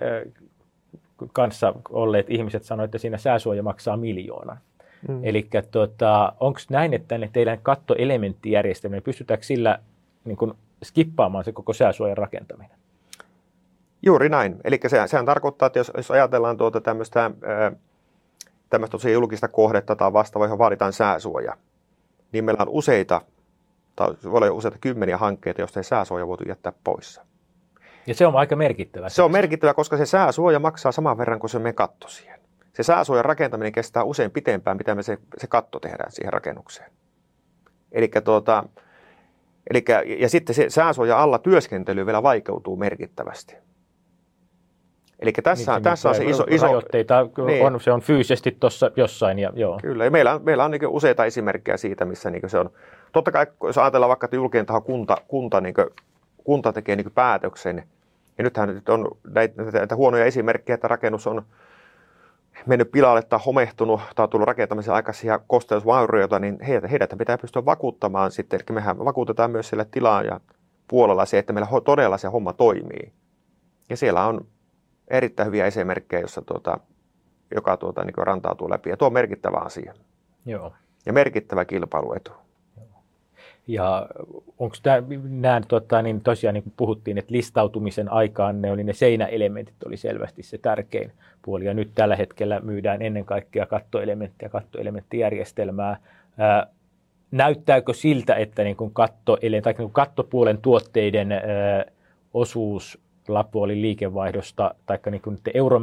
kanssa olleet ihmiset sanoivat, että siinä sääsuoja maksaa 1 000 000. Eli onko näin, että ne teidän kattoelementtijärjestelmä, pystytäänkö sillä niin kuin skippaamaan se koko sääsuojan rakentaminen? Juuri näin. Eli sehän tarkoittaa, että jos ajatellaan tämmöistä tosiaan julkista kohdetta tai vastaavaa, johon vaaditaan sääsuoja, niin meillä on useita kymmeniä hankkeita, joista ei sääsuoja voitu jättää pois. Ja se on aika merkittävä. Se on merkittävä, koska se sääsuoja maksaa saman verran kuin se meidän katto siihen. Se sääsuojan rakentaminen kestää usein pitempään, mitä me se katto tehdään siihen rakennukseen. Ja sitten se sääsuoja alla työskentely vielä vaikeutuu merkittävästi. Eli tässä on se iso rajoitteita, niin. Se on fyysisesti tuossa jossain. Joo. Kyllä, ja meillä on useita esimerkkejä siitä, missä se on. Totta kai, jos ajatellaan vaikka, että julkinen taho kunta tekee päätöksen, ja nythän nyt on näitä huonoja esimerkkejä, että rakennus on mennyt pilalle tai homehtunut tai tullut rakentamisen aikaisia kosteusvaurioita, niin heidät pitää pystyä vakuuttamaan sitten. Eli mehän vakuutetaan myös sille tilaajan puolella se, että meillä todella se homma toimii. Ja siellä on erittäin hyviä esimerkkejä, jossa joka rantautuu läpi. Ja tuo on merkittävä asia. Joo. Ja merkittävä kilpailuetu. Ja onko nämä, niin tosiaan niin kuin puhuttiin, että listautumisen aikaan ne seinäelementit oli selvästi se tärkein puoli. Ja nyt tällä hetkellä myydään ennen kaikkea kattoelementtiä, kattoelementtijärjestelmää. Näyttääkö siltä, että niin kuin kattopuolen tuotteiden osuus Lappuolin liikevaihdosta, tai niin kuin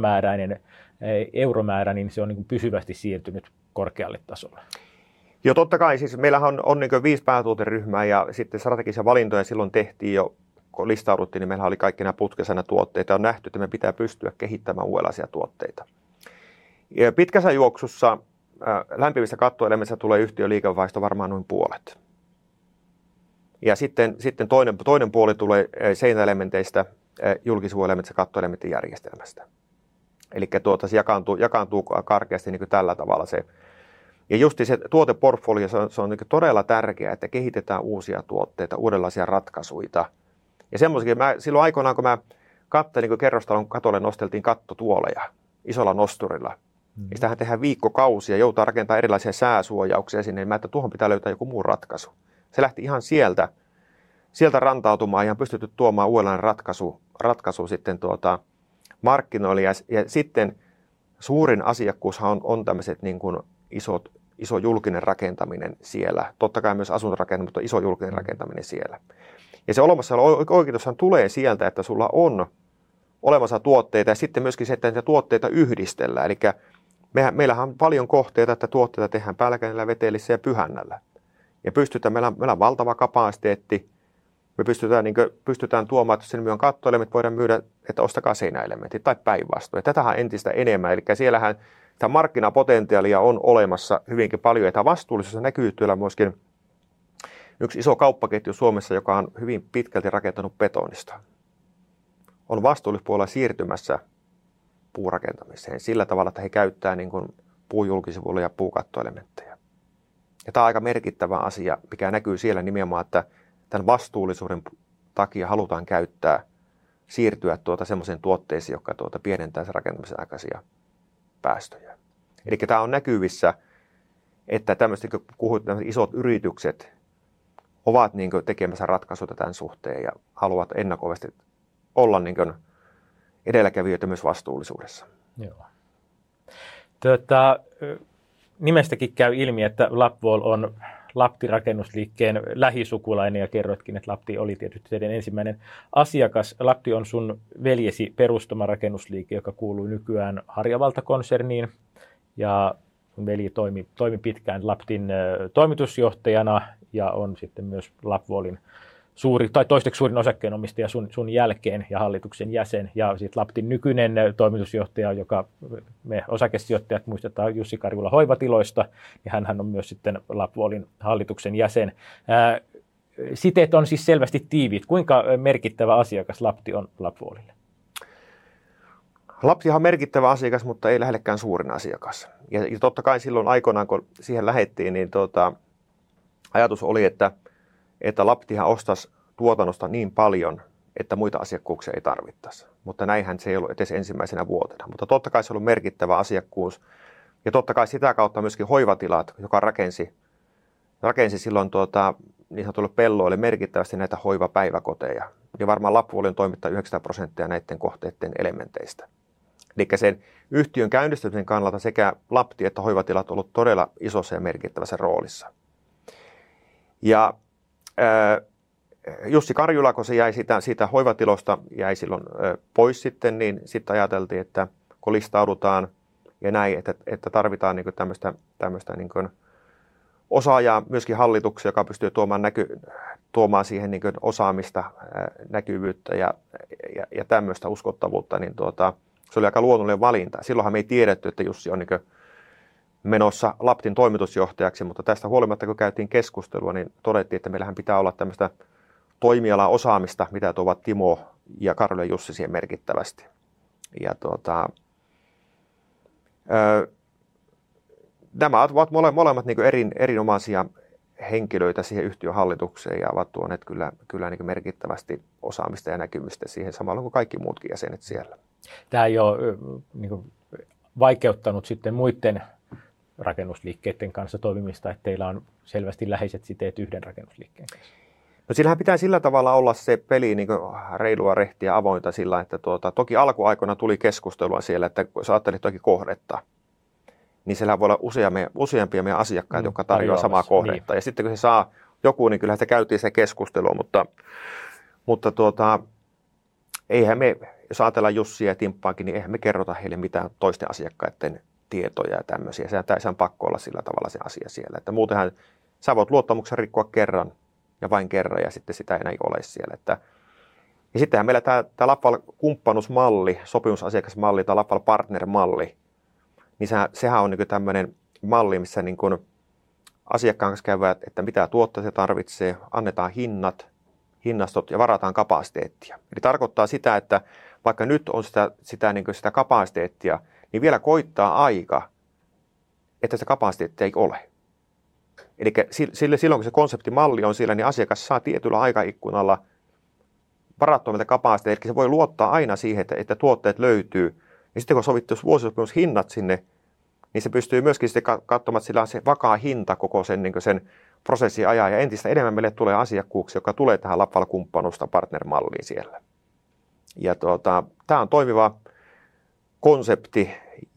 euromäärä, niin se on niin kuin pysyvästi siirtynyt korkealle tasolle. Joo, totta kai. Siis meillähän on niin 5 päätuoteryhmää ja sitten strategisia valintoja silloin tehtiin jo, kun listauduttiin, niin meillä oli kaikki nämä putkesana tuotteita. On nähty, että me pitää pystyä kehittämään uudenlaisia tuotteita. Ja pitkässä juoksussa lämpimissä kattoelementissä tulee yhtiön liikevaihto varmaan noin puolet. Ja sitten toinen puoli tulee seinäelementeistä, julkisivuelementistä, kattoelementin järjestelmästä. Eli se jakaantuu karkeasti niin kuin tällä tavalla se. Ja just se tuoteportfolio, se on niin kuin todella tärkeää, että kehitetään uusia tuotteita, uudenlaisia ratkaisuja. Ja semmoisikin, silloin aikoinaan, kun mä kattelin, kun kerrostalon katolle nosteltiin kattotuoleja isolla nosturilla, ja sitähän tehdään viikkokausia, joutuu rakentamaan erilaisia sääsuojauksia sinne, niin että tuohon pitää löytää joku muu ratkaisu. Se lähti ihan sieltä rantautumaan, ihan pystytty tuomaan uudenlainen ratkaisu sitten markkinoille. Ja sitten suurin asiakkuushan on tämmöiset niin kuin iso julkinen rakentaminen siellä. Totta kai myös asuntorakentaminen, mutta iso julkinen rakentaminen siellä. Ja se olemassaolo-oikeutushan tulee sieltä, että sulla on olemassa tuotteita ja sitten myöskin se, että niitä tuotteita yhdistellään. Eli meillähän on paljon kohteita, että tuotteita tehdään Pälkäneellä, Vetelissä ja Pyhännällä. Ja meillä on valtava kapasiteetti. Me pystytään tuomaan, että sen myön kattoelementit voidaan myydä, että ostakaa seinäelementit tai päinvastoin. Tätähän entistä enemmän. Eli siellähän tämä markkinapotentiaalia on olemassa hyvinkin paljon. Ja tämä vastuullisuus näkyy työllä myöskin yksi iso kauppaketju Suomessa, joka on hyvin pitkälti rakentanut betonista. On vastuullispuolella siirtymässä puurakentamiseen sillä tavalla, että he käyttää niin kuin puujulkisivuilla ja puukattoelementtejä. Ja tämä on aika merkittävä asia, mikä näkyy siellä nimenomaan, että tämän vastuullisuuden takia halutaan siirtyä semmoiseen tuotteisiin, joka pienentää sen rakentamisen aikaisia päästöjä. Eli tämä on näkyvissä, että tämmöiset isot yritykset ovat niin kuin tekemässä ratkaisuja tämän suhteen ja haluavat ennakoivasti olla niin kuin edelläkävijöitä myös vastuullisuudessa. Joo. Nimestäkin käy ilmi, että Lapwall on Lapti-rakennusliikkeen lähisukulainen ja kerroitkin, että Lapti oli tietysti teidän ensimmäinen asiakas. Lapti on sun veljesi perustama rakennusliike, joka kuuluu nykyään Harjavalta-konserniin ja sun veli toimi pitkään Laptin toimitusjohtajana ja on sitten myös Lapwallin toiseksi suurin osakkeenomistaja sun jälkeen ja hallituksen jäsen. Ja sitten Laptin nykyinen toimitusjohtaja, joka me osakesijoittajat muistetaan Jussi Karjula hoivatiloista, ja hänhän on myös sitten Lapwallin hallituksen jäsen. Siteet on siis selvästi tiiviit. Kuinka merkittävä asiakas Lapti on Lapwallille? Laptihan on merkittävä asiakas, mutta ei lähellekään suurin asiakas. Ja totta kai silloin aikoinaan, kun siihen lähdettiin, niin ajatus oli, että Laptihan ostaisi tuotannosta niin paljon, että muita asiakkuuksia ei tarvittaisi. Mutta näinhän se ei ollut edes ensimmäisenä vuotena. Mutta totta kai se on ollut merkittävä asiakkuus. Ja totta kai sitä kautta myöskin hoivatilat, joka rakensi silloin niin sanotulle pelloille merkittävästi näitä hoivapäiväkoteja. Ja varmaan Lapwall toimittaa 90% näiden kohteiden elementeistä. Eli sen yhtiön käynnistymisen kannalta sekä Lapti että hoivatilat ovat olleet todella isossa ja merkittävässä roolissa. Ja Jussi Karjula, kun se jäi siitä hoivatilosta jäi silloin pois sitten, niin sitten ajateltiin, että kun listaudutaan ja näin, että tarvitaan niin tämmöistä niin osaajaa myöskin hallituksia, joka pystyy tuomaan siihen niin osaamista, näkyvyyttä ja tämmöistä uskottavuutta, niin se oli aika luonnollinen valinta. Silloinhan me ei tiedetty, että Jussi on niin menossa Laptin toimitusjohtajaksi, mutta tästä huolimatta, kun käytiin keskustelua, niin todettiin, että meillähän pitää olla tämmöistä toimialan osaamista, mitä tuovat Timo ja Karlo ja Jussi siihen merkittävästi. Ja nämä ovat molemmat niin kuin erinomaisia henkilöitä siihen yhtiön hallitukseen ja ovat tuoneet kyllä niin kuin merkittävästi osaamista ja näkymistä siihen samalla kuin kaikki muutkin jäsenet siellä. Tämä ei ole niin kuin vaikeuttanut sitten muiden rakennusliikkeiden kanssa toimimista, että teillä on selvästi läheiset siteet yhden rakennusliikkeen kanssa? No sillähän pitää sillä tavalla olla se peli niin kuin reilua, rehtiä, avointa sillä, että toki alkuaikoina tuli keskustelua siellä, että jos ajattelit toki kohdetta, niin siellä voi olla useampia meidän asiakkaita, jotka tarjoaa samaa kohdetta. Niin. Ja sitten kun se saa joku, niin kyllähän se käytiin se keskustelua, mutta eihän me, jos ajatellaan Jussia ja Timppaakin, niin eihän me kerrota heille mitään toisten asiakkaiden tietoja ja tämmöisiä. Se on pakko olla sillä tavalla se asia siellä. Että muutenhan sä voit luottamuksen rikkoa kerran ja vain kerran ja sitten sitä ei enää ole siellä. Ja sittenhän meillä tämä Lappal-kumppanuusmalli, sopimusasiakasmalli tai Lappal-partner-malli, niin sehän on niin tämmöinen malli, missä niin kuin asiakkaan kanssa käydään, että mitä tuotteita se tarvitsee, annetaan hinnastot ja varataan kapasiteettia. Eli tarkoittaa sitä, että vaikka nyt on sitä kapasiteettia, niin vielä koittaa aika, että se kapasiteettia ei ole. Eli silloin, kun se konseptimalli on siellä, niin asiakas saa tietyllä aikaikkunalla varattua meiltä kapasiteettia. Eli se voi luottaa aina siihen, että tuotteet löytyy. Ja sitten kun on sovittu vuosisopimushinnat sinne, niin se pystyy myöskin sitten katsomaan, että sillä on se vakaa hinta koko sen prosessin ajan. Ja entistä enemmän meille tulee asiakkuuksia, joka tulee tähän Lappal-kumppanuusta partner-malliin siellä. Ja tämä on toimiva konsepti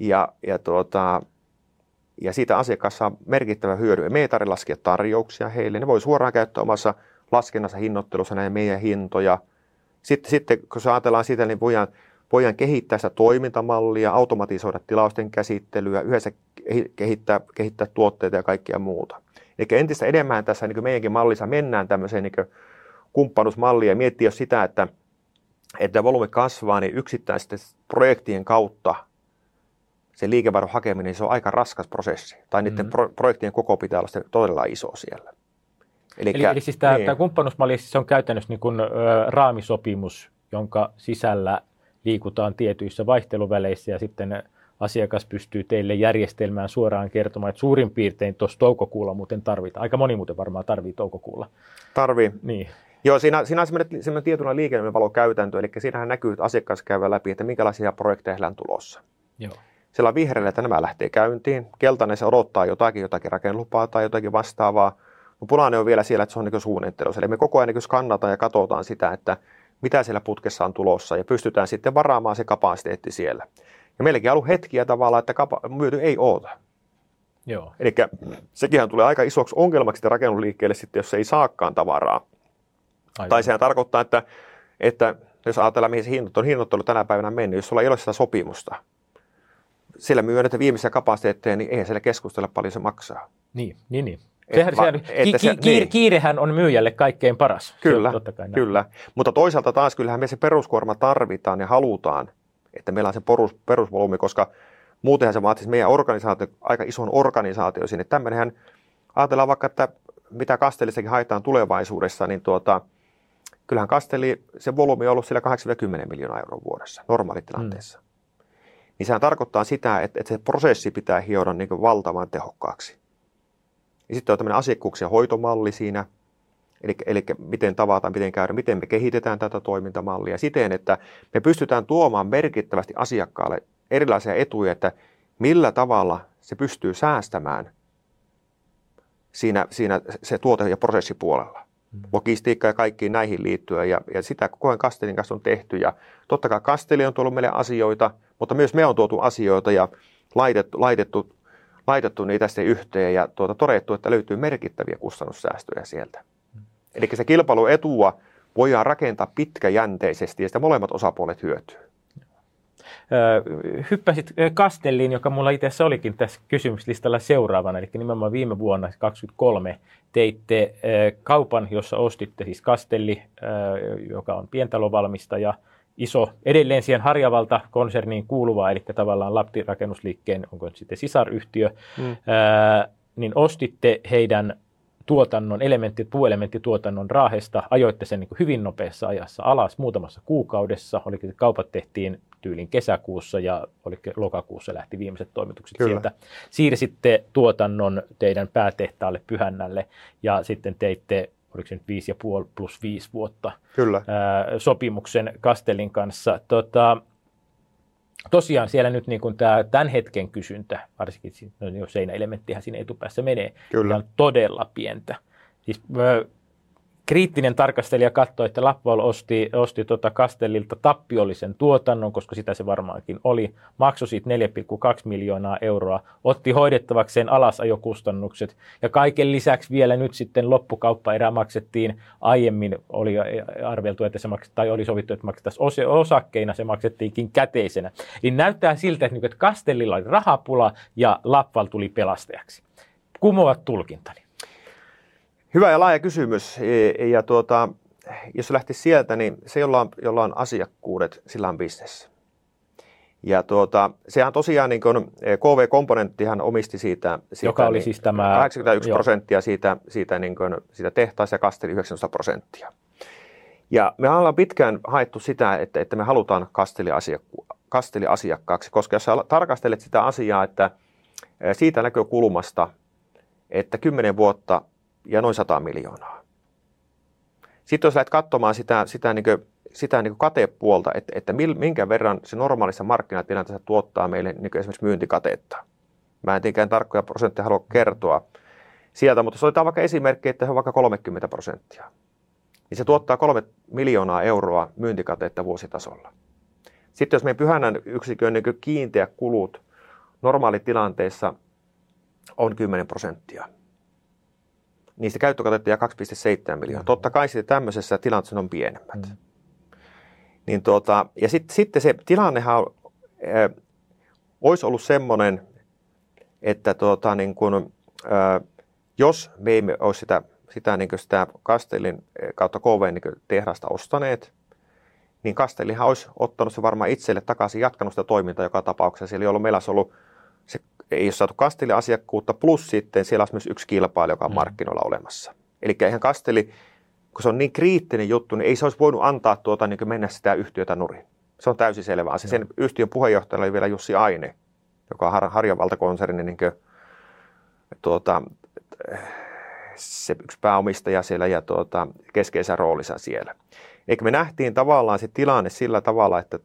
ja siitä asiakas saa merkittävä hyödy. Me ei tarvitse laskea tarjouksia heille. Ne voi suoraan käyttää omassa laskennassa hinnoittelussa näitä meidän hintoja. Sitten kun ajatellaan sitä, niin voidaan kehittää sitä toimintamallia, automatisoida tilausten käsittelyä, yhdessä kehittää tuotteita ja kaikkea muuta. Eli entistä enemmän tässä niin meidänkin mallissa mennään tämmöiseen niin kumppanuusmalliin ja miettiä jos sitä, että volyymi kasvaa, niin yksittäisten projektien kautta se liikevaihdon hakeminen, se on aika raskas prosessi. Tai niiden projektien koko pitää olla todella iso siellä. Eli siis tämä kumppanuusmalli siis on käytännössä niin kuin raamisopimus, jonka sisällä liikutaan tietyissä vaihteluväleissä ja sitten asiakas pystyy teille järjestelmään suoraan kertomaan, että suurin piirtein tuossa toukokuulla muuten tarvitaan. Aika moni muuten varmaan tarvitsee toukokuulla. Tarvii. Niin. Joo, siinä on semmoinen tietynlainen liikennevalokäytäntö, eli siinähän näkyy, että asiakas käy läpi, että minkälaisia projekteja heillä on tulossa. Joo. Siellä on vihreällä, että nämä lähtee käyntiin. Keltainen se odottaa jotakin rakennelupaa tai jotakin vastaavaa. No, punainen on vielä siellä, että se on niin suunnittelussa. Eli me koko ajan niin skannataan ja katsotaan sitä, että mitä siellä putkessa on tulossa ja pystytään sitten varaamaan se kapasiteetti siellä. Ja meilläkin on ollut hetkiä tavallaan, että myyty ei oota. Joo. Eli sekinhän tulee aika isoksi ongelmaksi rakennusliikkeelle sitten, jos se ei saakaan tavaraa. Aivan. Tai sehän tarkoittaa, että jos ajatellaan, mihin se hinnoittelu tänä päivänä mennyt, jos sulla ei ole sitä sopimusta, sillä myönnetään viimeisiä kapasiteetteja, niin eihän siellä keskustella paljon se maksaa. Niin. Kiirehän on myyjälle kaikkein paras. Kyllä. Mutta toisaalta taas kyllähän me se peruskuorma tarvitaan ja halutaan, että meillä on se perusvolyymi, koska muutenhan se vaatisi meidän organisaatio, aika ison organisaatio sinne. Tämmöinenhän, ajatellaan vaikka, että mitä Castellissakin haetaan tulevaisuudessa, niin kyllähän Castelli, se volyymi on ollut sillä 8-10 miljoonaa euroa vuodessa normaalitilanteessa. Niin sehän tarkoittaa sitä, että se prosessi pitää hioda niin kuin valtavan tehokkaaksi. Ja sitten on tämmöinen asiakkuuksien hoitomalli siinä, eli miten tavataan, miten käydään, miten me kehitetään tätä toimintamallia siten, että me pystytään tuomaan merkittävästi asiakkaalle erilaisia etuja, että millä tavalla se pystyy säästämään siinä se tuote- ja prosessipuolella. Logistiikka ja kaikkiin näihin liittyen, ja sitä koko ajan Castellin kanssa on tehty. Ja totta kai Castelli on tullut meille asioita, mutta myös me on tuotu asioita ja laitettu niitä sitten yhteen ja todettu, että löytyy merkittäviä kustannussäästöjä sieltä. Eli se kilpailuetua voidaan rakentaa pitkäjänteisesti ja sitä molemmat osapuolet hyötyy. Hyppäsit Castelliin, joka mulla itse asiassa olikin tässä kysymyslistalla seuraavana, eli nimenomaan viime vuonna 2023 teitte kaupan, jossa ostitte siis Castelli, joka on pientalovalmistaja, iso, edelleen siihen Harjavalta-konserniin kuuluva, eli tavallaan Lapti-rakennusliikkeen, onko nyt sitten sisaryhtiö, niin ostitte heidän puuelementtituotannon Raahesta, ajoitte sen niin kuin hyvin nopeassa ajassa alas muutamassa kuukaudessa, oliko kaupat tehtiin tyylin kesäkuussa ja oliko lokakuussa lähti viimeiset toimitukset sieltä. Siirsitte tuotannon teidän päätehtaalle Pyhännälle ja sitten teitte, oliko se nyt 5,5 plus 5 vuotta sopimuksen Castellin kanssa. Tosiaan siellä nyt niin kuin tämän hetken kysyntä, varsinkin seinäelementtihän siinä etupäässä menee, on todella pientä. Siis kriittinen tarkastelija katsoi, että Lappwall osti Castellilta tappiollisen tuotannon, koska sitä se varmaankin oli, maksoi siitä 4,2 miljoonaa euroa, otti hoidettavakseen alasajokustannukset ja kaiken lisäksi vielä nyt sitten loppukauppaerä maksettiin, aiemmin oli arveltu, että se tai oli sovittu, että maksettaisiin osakkeina, se maksettiinkin käteisenä. Eli näyttää siltä, että Castellilla oli rahapula ja Lappwall tuli pelastajaksi. Kumoat tulkintani. Hyvä ja laaja kysymys. Ja jos lähti sieltä, niin se, jolla on asiakkuudet, sillä on business. Ja sehän tosiaan, niin kuin KV-komponenttihan omisti siitä joka oli niin, siis tämä 81% siitä tehtaasta ja Castelli 19%. Ja me ollaan pitkään haettu sitä, että me halutaan Castelli-asiakkaaksi, koska jos tarkastelet sitä asiaa, että siitä näkökulmasta, että 10 vuotta ja noin 100 miljoonaa. Sitten jos lähdet katsomaan sitä katepuolta, että minkä verran se normaalissa markkinatilanteessa tuottaa meille niin esimerkiksi myyntikatetta. Mä en tietenkään tarkkoja prosentteja halua kertoa sieltä, mutta jos otetaan vaikka esimerkki, että se on vaikka 30%, niin se tuottaa 3 miljoonaa euroa myyntikatetta vuositasolla. Sitten jos meidän pyhänän yksikön niin kiinteä kulut normaalitilanteessa on 10%, niin se käyttökatetta jää 2,7 miljoonaa. Totta kai sitten tämmöisessä tilanteessa on pienemmät. Niin ja sitten se tilannehan olisi ollut semmoinen, että jos me emme olisi sitä Castellin kautta KV:n tehdasta ostaneet, niin Castellihan olisi ottanut se varmaan itselle takaisin, jatkanut sitä toimintaa joka tapauksessa. Eli jolloin meillä olisi ollut, se ei ole saatu Castellin asiakkuutta, plus sitten siellä olisi myös yksi kilpailija, joka on markkinoilla olemassa. Eli eihän Castelli, kun se on niin kriittinen juttu, niin ei se olisi voinut antaa mennä sitä yhtiötä nurin. Se on täysin selvä asia. Sen yhtiön puheenjohtajalla oli vielä Jussi Aine, joka on Harjavalta-konsernin se yksi pääomistaja siellä ja keskeisessä roolissa siellä. Eikä me nähtiin tavallaan se tilanne sillä tavalla, että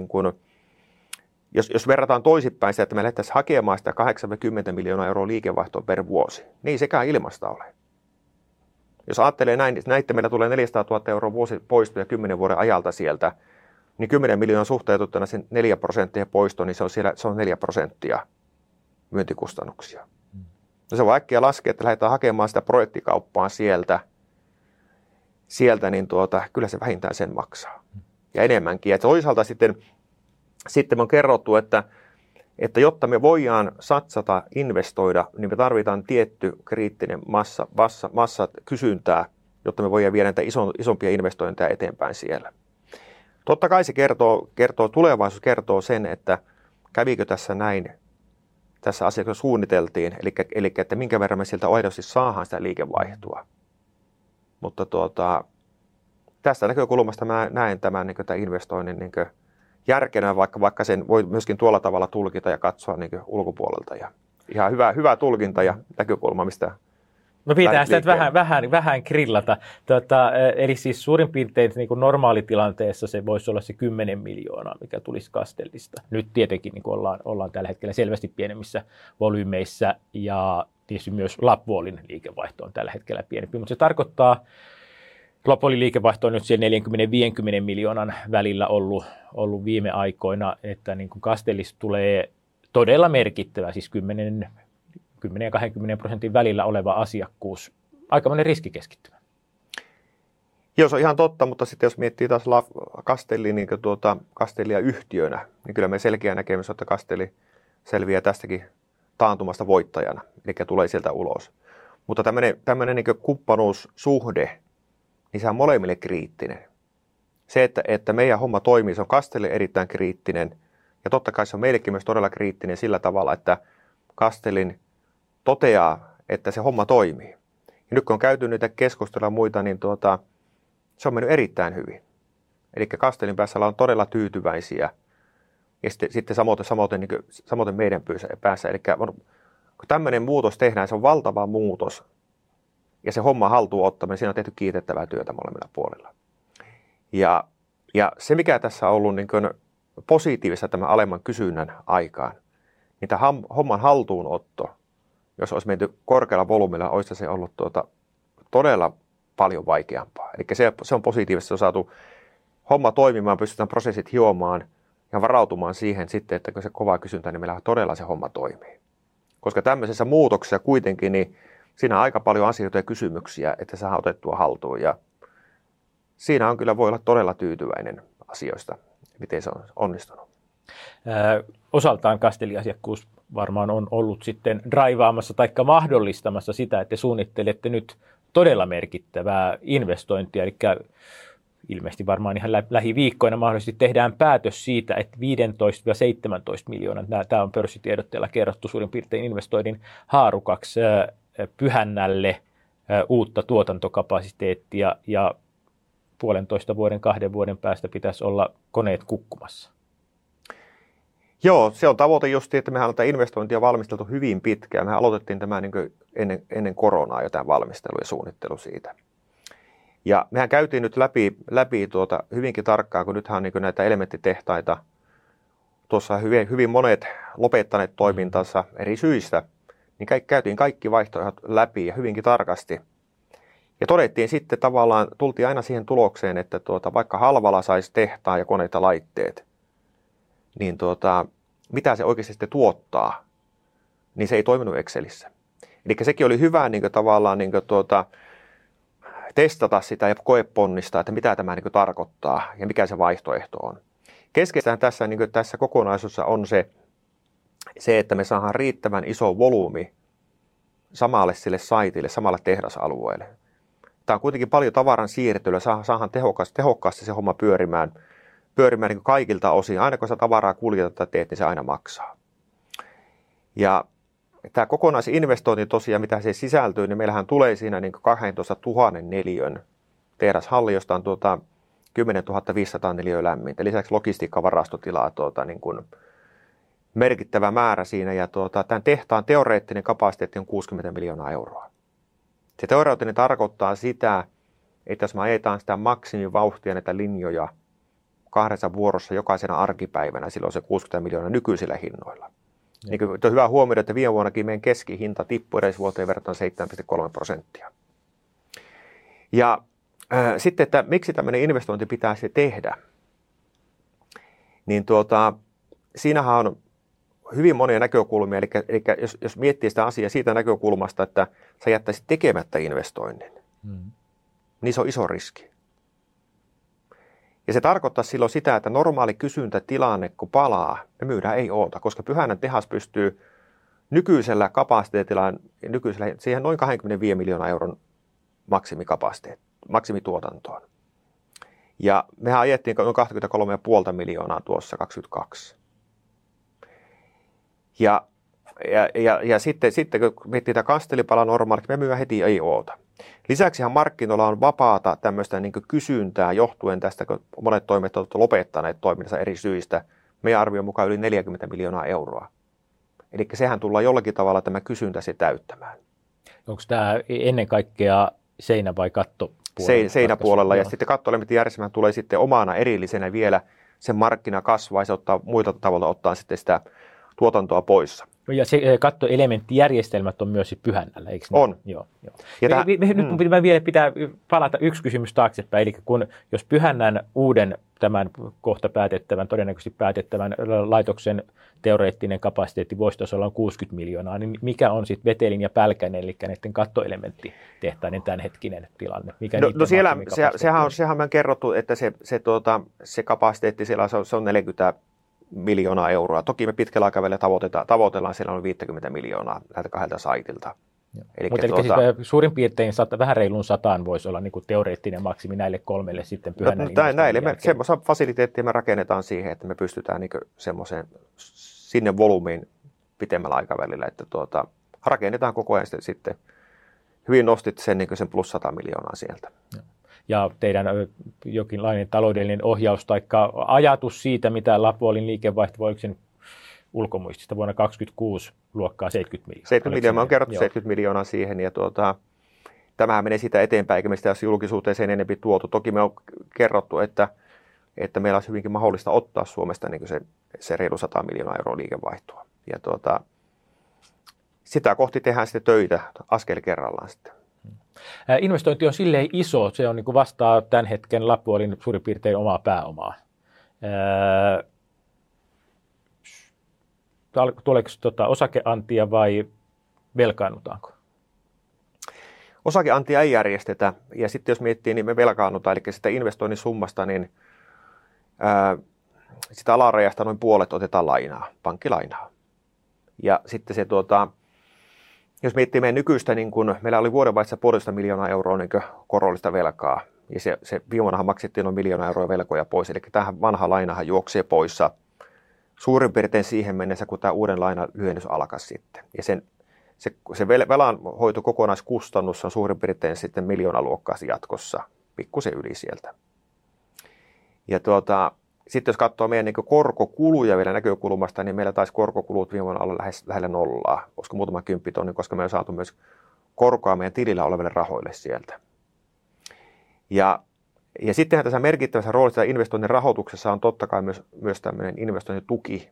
jos verrataan toisinpäin sitä, että me lähdettäisiin hakemaan sitä 80 miljoonaa euroa liikevaihtoa per vuosi, niin ei sekään ilmasta ole. Jos ajattelee näin, että meillä tulee 400 000 euroa vuosi poistoja 10 vuoden ajalta sieltä, niin 10 miljoonaa suhteutettuna sen 4% poisto, niin se on 4% myyntikustannuksia. No se voi äkkiä laskea, että lähdetään hakemaan sitä projektikauppaa sieltä niin kyllä se vähintään sen maksaa. Ja enemmänkin. Ja toisaalta sitten me on kerrottu, että jotta me voidaan satsata, investoida, niin me tarvitaan tietty kriittinen massa kysyntää, jotta me voidaan viedä näitä isompia investointeja eteenpäin siellä. Totta kai se tulevaisuus kertoo sen, että kävikö tässä näin, tässä asiassa suunniteltiin, eli että minkä verran me sieltä aidosti saadaan sitä liikevaihtoa. Mutta tästä näkökulmasta mä näen tämän investoinnin järkeenä, vaikka sen voi myöskin tuolla tavalla tulkita ja katsoa ulkopuolelta. Ja ihan hyvä tulkinta ja näkökulma, mistä no pitää sitä vähän grillata. Eli siis suurin piirtein niin kuin normaalitilanteessa se voisi olla se 10 miljoonaa, mikä tulisi Castellista. Nyt tietenkin niin kuin ollaan tällä hetkellä selvästi pienemmissä volyymeissa ja tietysti myös Lappwallin liikevaihto on tällä hetkellä pienempi, mutta se tarkoittaa, Lappwallin liikevaihto on nyt siellä 40-50 miljoonan välillä ollut viime aikoina, että niin kuin Castellista tulee todella merkittävä, siis 10 ja 20% välillä oleva asiakkuus, aikamoinen riskikeskittymä. Joo, se on ihan totta, mutta sitten jos miettii taas Castellia yhtiönä, niin kyllä me selkeä näkemys on, että Castelli selviää tästäkin taantumasta voittajana, eli tulee sieltä ulos. Mutta tämmöinen kumppanuussuhde, niin se on molemmille kriittinen. Se, että meidän homma toimii, se on Castellille erittäin kriittinen, ja totta kai se on meillekin myös todella kriittinen sillä tavalla, että Castellin toteaa, että se homma toimii. Ja nyt kun on käyty niitä keskusteluja muita, niin se on mennyt erittäin hyvin. Eli Castellin päässä ollaan todella tyytyväisiä. Ja sitten samoin meidän päässä. Eli kun tämmöinen muutos tehdään, se on valtava muutos. Ja se homma haltuun ottaminen, siinä on tehty kiitettävää työtä molemmilla puolilla. Ja se, mikä tässä on ollut positiivista tämän alemman kysynnän aikaan, niin tämä homman haltuunotto, jos olisi menty korkealla volyymilla, olisi se ollut todella paljon vaikeampaa. Eli se on positiivisesti, on saatu homma toimimaan, pystytään prosessit hiomaan ja varautumaan siihen sitten, että kun se kova kysyntä, niin meillä todella se homma toimii. Koska tämmöisessä muutoksessa kuitenkin, niin siinä on aika paljon asioita ja kysymyksiä, että saadaan otettua haltuun. Ja siinä on kyllä voi olla todella tyytyväinen asioista, miten se on onnistunut. Osaltaan Castelli-asiakkuus varmaan on ollut sitten draivaamassa tai mahdollistamassa sitä, että suunnittelette nyt todella merkittävää investointia, eli ilmeisesti varmaan ihan lähiviikkoina mahdollisesti tehdään päätös siitä, että 15-17 miljoonan, tämä on pörssitiedotteella kerrottu suurin piirtein investoinnin haarukaksi Pyhännälle uutta tuotantokapasiteettia ja 1,5 vuoden, 2 vuoden päästä pitäisi olla koneet kukkumassa. Joo, se on tavoite just, että mehän on tätä investointia valmisteltu hyvin pitkään. Mehän aloitettiin tämä niin ennen koronaa jo tämä valmistelu ja suunnittelu siitä. Ja mehän käytiin nyt läpi hyvinkin tarkkaan, kun nythän on niin näitä elementtitehtaita, tuossa hyvin monet lopettaneet toimintansa eri syistä, niin käytiin kaikki vaihtoehdot läpi ja hyvinkin tarkasti. Ja todettiin sitten tavallaan, tultiin aina siihen tulokseen, että vaikka halvalla saisi tehtaan ja koneita laitteet, niin mitä se oikeasti sitten tuottaa, niin se ei toiminut Excelissä. Eli sekin oli hyvä niin tavallaan testata sitä ja koeponnistaa, että mitä tämä niin tarkoittaa ja mikä se vaihtoehto on. Keskeistä tässä kokonaisuudessa on se, että me saadaan riittävän iso volyymi samalle sille saitille, samalle tehdasalueelle. Tämä on kuitenkin paljon tavaran siirtelyä, saadaan tehokkaasti se homma pyörimään niin kaikilta osin. Aina kun sä tavaraa kuljetat teet, niin se aina maksaa. Ja tämä kokonaisinvestointi tosiaan, mitä se sisältyy, niin meillähän tulee siinä niin 12 000 neliön tehdashalli, josta on 10 500 neliöä lämmintä. Lisäksi logistiikkavarastotilaa niin kuin merkittävä määrä siinä. Ja tämän tehtaan teoreettinen kapasiteetti on 60 miljoonaa euroa. Se teoreettinen tarkoittaa sitä, että jos me ajetaan sitä maksimivauhtia näitä linjoja 2 vuorossa jokaisena arkipäivänä, silloin se 60 miljoonaa nykyisillä hinnoilla. Niin on hyvä huomioida, että viime vuonnakin meidän keskihinta tippui edes vuoteen verrattuna 7,3%. Ja sitten, että miksi tämmöinen investointi pitäisi tehdä, niin siinähän on hyvin monia näkökulmia. Eli jos miettii sitä asiaa siitä näkökulmasta, että sä jättäisit tekemättä investoinnin, niin se on iso riski. Ja se tarkoittaa silloin sitä, että normaali kysyntätilanne, kun palaa, me myydään ei oota, koska Pyhännän tehas pystyy nykyisellä kapasiteetilla, siihen noin 25 miljoonaa euron maksimituotantoon. Ja mehän ajettiin noin 23,5 miljoonaa tuossa 22. Ja sitten kun miettii tätä Castelli-palaa normaaliksi, me myydään heti ei oota. Lisäksihän markkinoilla on vapaata tämmöistä niin kysyntää johtuen tästä, kun monet toimet ovat lopettaneet toimintansa eri syistä. Meidän arvion mukaan yli 40 miljoonaa euroa. Eli sehän tullaan jollakin tavalla tämä kysyntä se täyttämään. Onko tämä ennen kaikkea seinä- vai kattopuolella? Seinäpuolella, ja sitten kattoelementtijärjestelmä tulee sitten omana erillisenä vielä. Sen markkina kasvaa ja se ottaa muita tavalla ottaa sitten sitä tuotantoa pois. Ja se kattoelementtijärjestelmät on myös Pyhännällä, eikö niin? On. Joo. Nyt vielä pitää palata yksi kysymys taaksepäin, eli jos Pyhännän uuden tämän kohta todennäköisesti päätettävän laitoksen teoreettinen kapasiteetti vuositasolla on 60 miljoonaa, niin mikä on sitten Vetelin ja Pälkänen, eli näiden kattoelementtitehtaiden tämänhetkinen tilanne? Mikä sehän on kerrottu, että se kapasiteetti siellä se on 40 miljoonaa euroa. Toki me pitkällä aikavälillä tavoitellaan siellä on 50 miljoonaa näiltä 2 saitilta. Mutta siis suurin piirtein vähän reilun 100 voisi olla niin kuin teoreettinen maksimi näille 3 sitten Pyhännän semmoista fasiliteettia me rakennetaan siihen, että me pystytään niin semmoiseen sinne volyymiin pitemmällä aikavälillä, että rakennetaan koko ajan sitten. Hyvin nostit sen, niin sen plus 100 miljoonaa sieltä. Ja teidän jokinlainen taloudellinen ohjaus tai ajatus siitä, mitä Lapuolin liikevaihto voi sen ulkomuistista vuonna 2026 luokkaa 70 miljoonaa. 70 miljoonaa, on kerrottu 70 miljoonaa siihen, ja tämähän menee sitä eteenpäin, eikä me sitä julkisuuteen sen enemmän tuotu. Toki me on kerrottu, että meillä olisi hyvinkin mahdollista ottaa Suomesta niin se reilu 100 miljoonaa euroa liikevaihtoa. Ja sitä kohti tehdään sitten töitä askel kerrallaan sitten. Investointi on silleen iso, se on niin kuin vastaa tämän hetken Lapuolin suurin piirtein omaa pääomaa. Tuleeko osakeantia vai velkaannutaanko? Osakeantia ei järjestetä, ja sitten jos miettii, niin me velkaannutaan, eli sitä investoinnin summasta, niin sitä alarajasta noin puolet otetaan lainaa, pankkilainaa. Ja sitten se, jos miettii meidän nykyistä, niin kun meillä oli vuodenvaihteessa 1,5 miljoonaa euroa niin korollista velkaa, ja se viime vuonnahan maksettiin noin 1 miljoonaa euroa velkoja pois, eli tähän vanha lainahan juoksee poissa suurin piirtein siihen mennessä, kun tämä uuden lainan lyhennys alkaa sitten. Ja se velanhoito kokonaiskustannus on suurin piirtein sitten miljoonaluokkaa jatkossa, pikkusen yli sieltä. Ja sitten jos katsoo meidän niin korkokuluja vielä näkökulmasta, niin meillä taisi korkokulut viime vuonna olla lähellä nollaa, koska muutama 10 000, koska me on saatu myös korkoa meidän tilillä oleville rahoille sieltä. Ja sittenhän tässä merkittävässä roolissa investoinnin rahoituksessa on totta kai myös tämmöinen investointituki,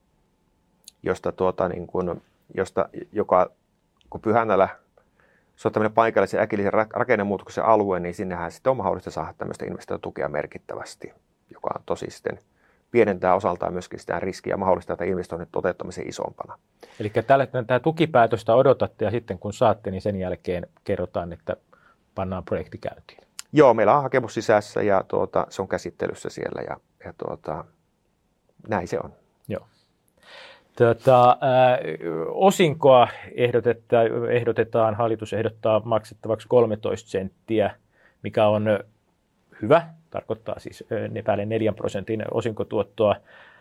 joka kun Pyhännälä, se on tämmöinen paikallisen äkillisen rakennemuutoksen alue, niin sinnehän sitten on mahdollista saada tämmöistä investointitukea merkittävästi, joka on tosi sitten pienentää osaltaan myöskin sitä riskiä ja mahdollistaa tätä investoinnin toteuttamisen isompana. Eli tämä tukipäätöstä odotatte ja sitten kun saatte, niin sen jälkeen kerrotaan, että pannaan projekti käyntiin. Joo, meillä on hakemus sisässä ja se on käsittelyssä siellä ja näin se on. Joo. Osinkoa ehdotetaan, hallitus ehdottaa maksettavaksi 13 senttiä, mikä on hyvä, tarkoittaa siis päälle 4% osinkotuottoa.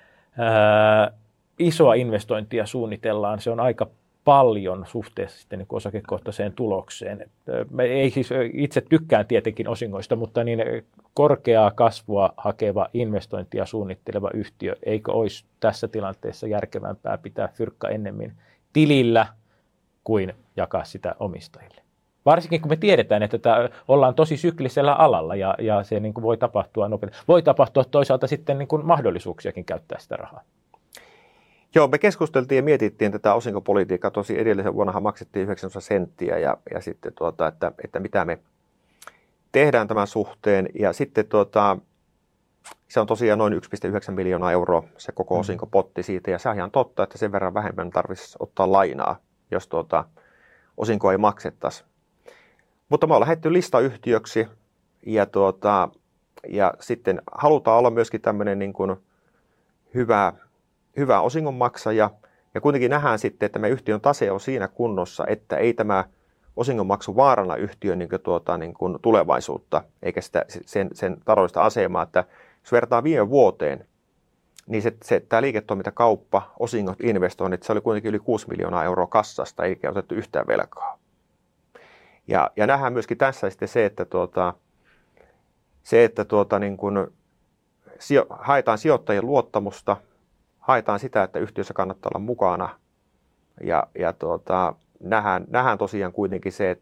Isoa investointia suunnitellaan, se on aika paljon suhteessa sitten niin kuin osakekohtaiseen tulokseen. Ei siis, itse tykkään tietenkin osingoista, mutta niin korkeaa kasvua hakeva investointia suunnitteleva yhtiö, eikö olisi tässä tilanteessa järkevämpää pitää fyrkka ennemmin tilillä kuin jakaa sitä omistajille? Varsinkin kun me tiedetään, että ollaan tosi syklisellä alalla ja se niin kuin voi tapahtua nopeasti. Voi tapahtua toisaalta sitten niin kuin mahdollisuuksiakin käyttää sitä rahaa. Joo, me keskusteltiin ja mietittiin tätä osinkopolitiikkaa. Tosi edellisen vuonnahan maksettiin 9 senttiä ja sitten, että mitä me tehdään tämän suhteen. Ja sitten se on tosiaan noin 1,9 miljoonaa euroa se koko osinkopotti siitä. Ja se on ihan totta, että sen verran vähemmän tarvitsisi ottaa lainaa, jos osinkoa ei maksettaisi. Mutta me ollaan lähdetty listayhtiöksi ja sitten halutaan olla myöskin tämmöinen niin kuin hyvä osingonmaksaja, ja kuitenkin nähdään sitten, että meidän yhtiön tase on siinä kunnossa, että ei tämä osingonmaksu vaaranna yhtiön niin kuin tulevaisuutta, eikä sen taloudellista asemaa, että jos vertaa viime vuoteen, niin tämä liiketoimintakauppa, osingot, investoinnit, se oli kuitenkin yli 6 miljoonaa euroa kassasta, eikä otettu yhtään velkaa. Ja nähdään myöskin tässä sitten se, että niin kuin haetaan sijoittajien luottamusta, haetaan sitä, että yhtiössä kannattaa olla mukana ja nähdään tosiaan kuitenkin se,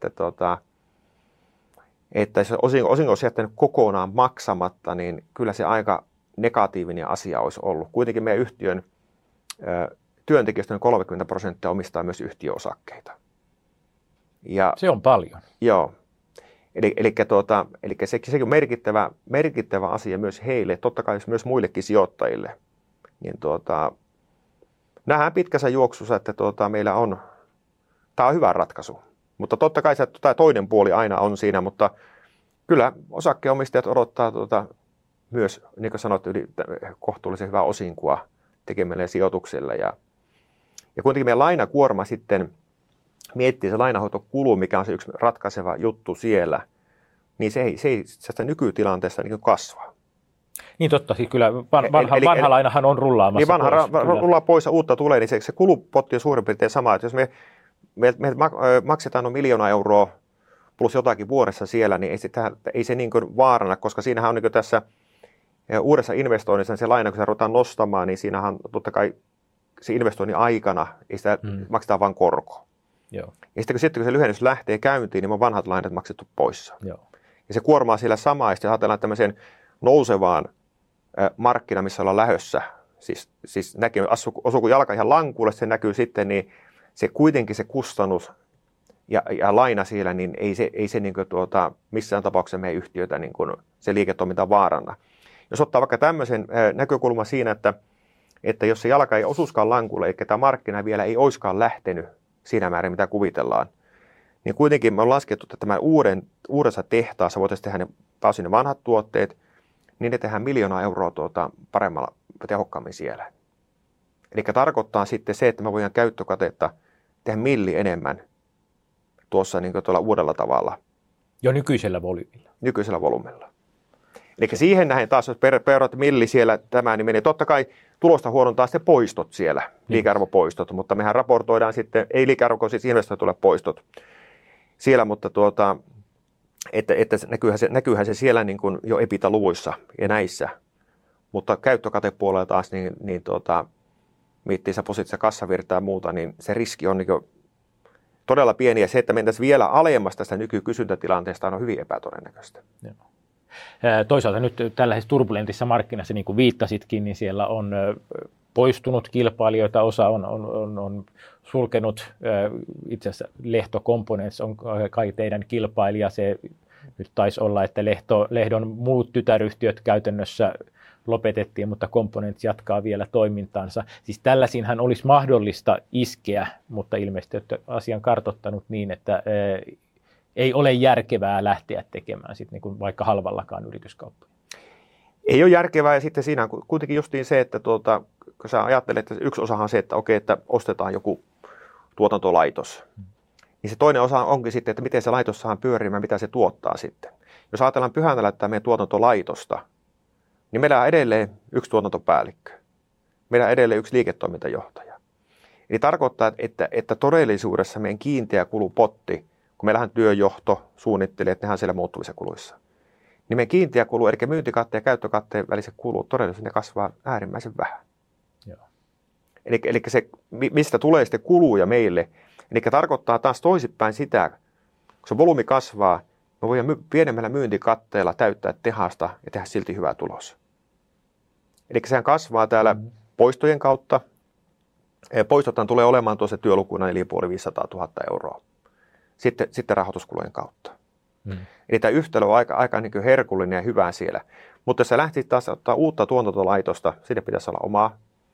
että jos osinko olisi jättänyt kokonaan maksamatta, niin kyllä se aika negatiivinen asia olisi ollut. Kuitenkin meidän yhtiön työntekijöistä 30% omistaa myös yhtiöosakkeita. Ja, se on paljon. Joo. Eli sekin on merkittävä asia myös heille, totta kai myös muillekin sijoittajille. Niin nähdään pitkässä juoksussa, että meillä tämä on hyvä ratkaisu. Mutta totta kai se toinen puoli aina on siinä, mutta kyllä osakkeenomistajat odottaa myös, niin kuin sanot, kohtuullisen hyvää osinkoa tekemällä sijoituksilla. Ja kuitenkin meidän lainakuorma sitten miettii se lainahoitokulu, mikä on se yksi ratkaiseva juttu siellä, niin se ei sitä nykytilanteessa niin kasva. Niin totta, siis kyllä vanha lainahan on rullaamassa niin vanha rullaa pois ja uutta tulee, niin se kulupotti on suurin piirtein sama. Että jos me maksetaan noin 1 miljoonaa euroa plus jotakin vuodessa siellä, niin ei se niin kuin vaarana, koska siinähän on niin kuin tässä uudessa investoinnissa se laina, kun se ruvetaan nostamaan, niin siinähän totta kai se investoinnin aikana ei sitä maksetaan vain korko. Joo. Ja sitten kun se lyhennys lähtee käyntiin, niin on vanhat lainat maksettu pois. Joo. Ja se kuormaa siellä samaa, ja sitten ajatellaan tämmöiseen nousevaan markkina, missä ollaan lähdössä, siis näkyy, osuu kun jalka ihan lankulle, se näkyy sitten, niin se kuitenkin se kustannus ja laina siellä, niin ei se niin kuin missään tapauksessa meidän yhtiötä niin kuin se liiketoiminta vaaranna. Jos ottaa vaikka tämmöisen näkökulman siinä, että jos se jalka ei osuiskaan lankulle, eikä tämä markkina vielä ei oiskaan lähtenyt siinä määrin, mitä kuvitellaan, niin kuitenkin me on laskettu, että tämän uudessa tehtaassa voitaisiin tehdä taas ne vanhat tuotteet, niin ne tehdään 1 miljoonaa euroa paremmalla, tehokkaammin siellä. Eli tarkoittaa sitten se, että me voidaan käyttökatetta tehdä enemmän tuossa niin kuin tuolla uudella tavalla. Jo nykyisellä volyymilla. Nykyisellä volyymilla. Eli siihen nähden taas, jos perot milli siellä tämä, niin menee totta kai tulosta huonontaa sitten poistot siellä, liikearvopoistot, mutta mehän raportoidaan sitten, ei liikearvo, siis investoituille poistot siellä, mutta että näkyyhän se siellä niin kuin jo EBITDA-luvuissa ja näissä, mutta käyttökatepuolella taas, niin miettii se positiivista kassavirtaa ja muuta, niin se riski on niin todella pieni, ja se, että mentäisiin vielä alemmas tästä nykykysyntätilanteesta, on hyvin epätodennäköistä. Joo. Toisaalta nyt tällaisessa turbulentissa markkinassa, niin kuin viittasitkin, niin siellä on poistunut kilpailijoita, osa on sulkenut, itse asiassa Lehto Components on kai teidän kilpailija, se nyt taisi olla, että Lehdon muut tytäryhtiöt käytännössä lopetettiin, mutta Components jatkaa vielä toimintaansa. Siis tällaisinhan olisi mahdollista iskeä, mutta ilmeisesti olette asian kartoittanut niin, että ei ole järkevää lähteä tekemään sit niin kuin vaikka halvallakaan yrityskauppaa. Ei ole järkevää, ja sitten siinä on kuitenkin justiin se, että kun sä ajattelet, että yksi osahan on se, että okei, että ostetaan joku tuotantolaitos, niin se toinen osa onkin sitten, että miten se laitos saa pyörimään, mitä se tuottaa sitten. Jos ajatellaan Pyhäntällä tätä meidän tuotantolaitosta, niin meillä on edelleen yksi tuotantopäällikkö. Meillä on edelleen yksi liiketoimintajohtaja. Eli tarkoittaa, että todellisuudessa meidän kiinteä kulupotti, kun meillähän työjohto suunnittelee, että nehän siellä muuttuvissa kuluissa, niin meidän kiinteä kulu, eli myyntikatteen ja käyttökatteen väliset kulut, todellisuudessa ne kasvaa äärimmäisen vähän. Joo. Eli se, mistä tulee sitten kuluja meille, eli tarkoittaa taas toisinpäin sitä, kun se volyymi kasvaa, me voidaan pienemmällä myyntikatteella täyttää tehasta ja tehdä silti hyvä tulos. Eli sehän kasvaa täällä poistojen kautta. Poistothan tulee olemaan tuossa työlukuna eli 500 000 euroa. Sitten rahoituskulujen kautta. Eli tämä yhtälö on aika niin kuin herkullinen ja hyvä siellä. Mutta jos sä lähtisit taas ottaa uutta tuotantolaitosta, siinä pitäisi olla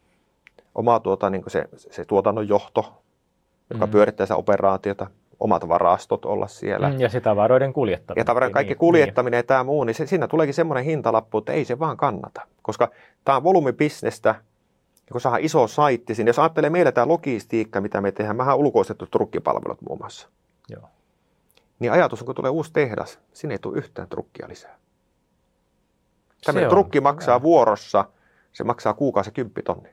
oma niin kuin se tuotannon johto, joka pyörittää sitä operaatiota, omat varastot olla siellä. Ja se tavaroiden kuljettaminen. Ja tavaroiden kaikki kuljettaminen ja tämä muu, niin siinä tuleekin semmoinen hintalappu, että ei se vaan kannata. Koska tämä on volyymibisnestä, ja kun saadaan iso saitti sinne, jos ajattelee meillä tämä logistiikka, mitä me tehdään, mehän on ulkoistettu trukkipalvelut muun muassa. Joo. Niin ajatus on, kun tulee uusi tehdas, sinne ei tule yhtään trukkia lisää. Tämmöinen trukki maksaa vuorossa, se maksaa kuukausi 10 000.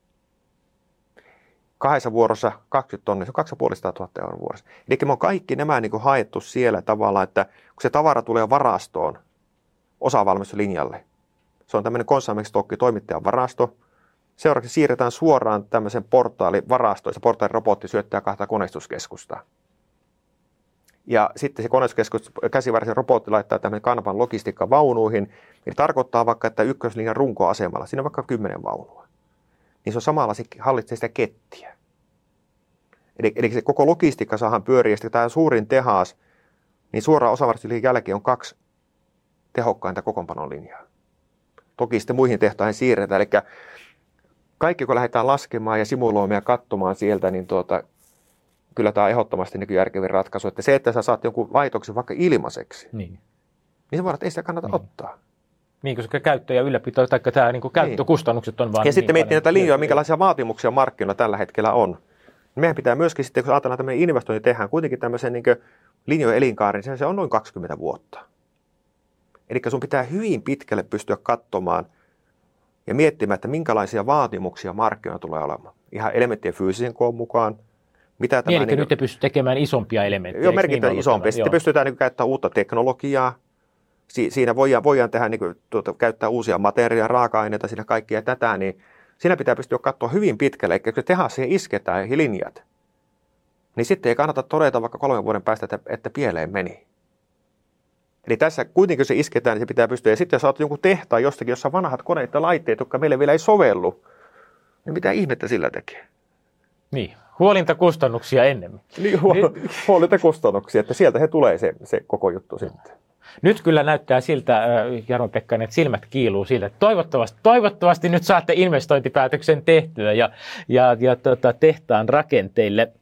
2 vuorossa 20 000, se on 250 000 euroa vuorossa. Eli me on kaikki nämä niin kuin haettu siellä tavalla, että kun se tavara tulee varastoon osavalmistuslinjalle, se on tämmöinen consignment-stokki, toimittajan varasto, seuraavaksi siirretään suoraan tämmöisen portaalivarastoon, ja se portaalirobotti syöttää 2 koneistuskeskusta. Ja sitten se koneistuskeskus, käsivarisen robotti laittaa tämmöinen Kanban logistiikkavaunuihin, eli tarkoittaa vaikka, että ykköslinjan runkoasemalla, siinä on vaikka 10 vaunua. Niin se on samalla, se hallitsee sitä kettiä. Eli se koko logistiikka saadaan pyöriä, ja tämä suurin tehas, niin suoraan osavarmistuslinjan jälkeen on 2 tehokkainta kokoonpanon linjaa. Toki sitten muihin tehtaihin siirretään, eli kaikki kun lähdetään laskemaan ja simuloimaan ja katsomaan sieltä, niin kyllä tämä on ehdottomasti järkevin ratkaisu. Että se, että sä saat jonkun laitoksen vaikka ilmaiseksi, niin se voi, että ei sitä kannata ottaa. Niin, koska käyttö- ja ylläpito, tai tämä niin käyttökustannukset on vaan... Ja sitten miettii näitä linjoja, minkälaisia vaatimuksia markkinoilla tällä hetkellä on. Meidän pitää myöskin sitten, kun ajatellaan tämmöinen investointi tehdään, kuitenkin tämmöisen niin linjojen elinkaari, niin se on noin 20 vuotta. Eli sun pitää hyvin pitkälle pystyä katsomaan ja miettimään, että minkälaisia vaatimuksia markkinoilla tulee olemaan. Ihan elementtien fyysisen koon mukaan. Mitä tämä, eli nyt te pystyy tekemään isompia elementtejä. Joo, merkittävän isompia. Sitten pystytään käyttämään uutta teknologiaa. Siinä voidaan tehdä, käyttää uusia materiaaleja, raaka-aineita, siinä kaikkia tätä, niin siinä pitää pystyä katsoa hyvin pitkälle. Eli kun tehdään siihen isketään linjat, niin sitten ei kannata todeta vaikka 3 vuoden päästä, että pieleen meni. Eli tässä kuitenkin, kun se isketään, niin se pitää pystyä. Ja sitten jos olet jonkun tehtaan jostakin, jossa vanhat koneet ja laitteet, jotka meille vielä ei sovellu, niin mitä ihmettä sillä tekee? Niin, huolintakustannuksia ennemmin. Niin, huolintakustannuksia, että sieltä he tulee se koko juttu sitten. Nyt kyllä näyttää siltä, Jarmo Pekkarinen, että silmät kiiluu siltä, että toivottavasti nyt saatte investointipäätöksen tehtyä ja tehtaan rakenteille.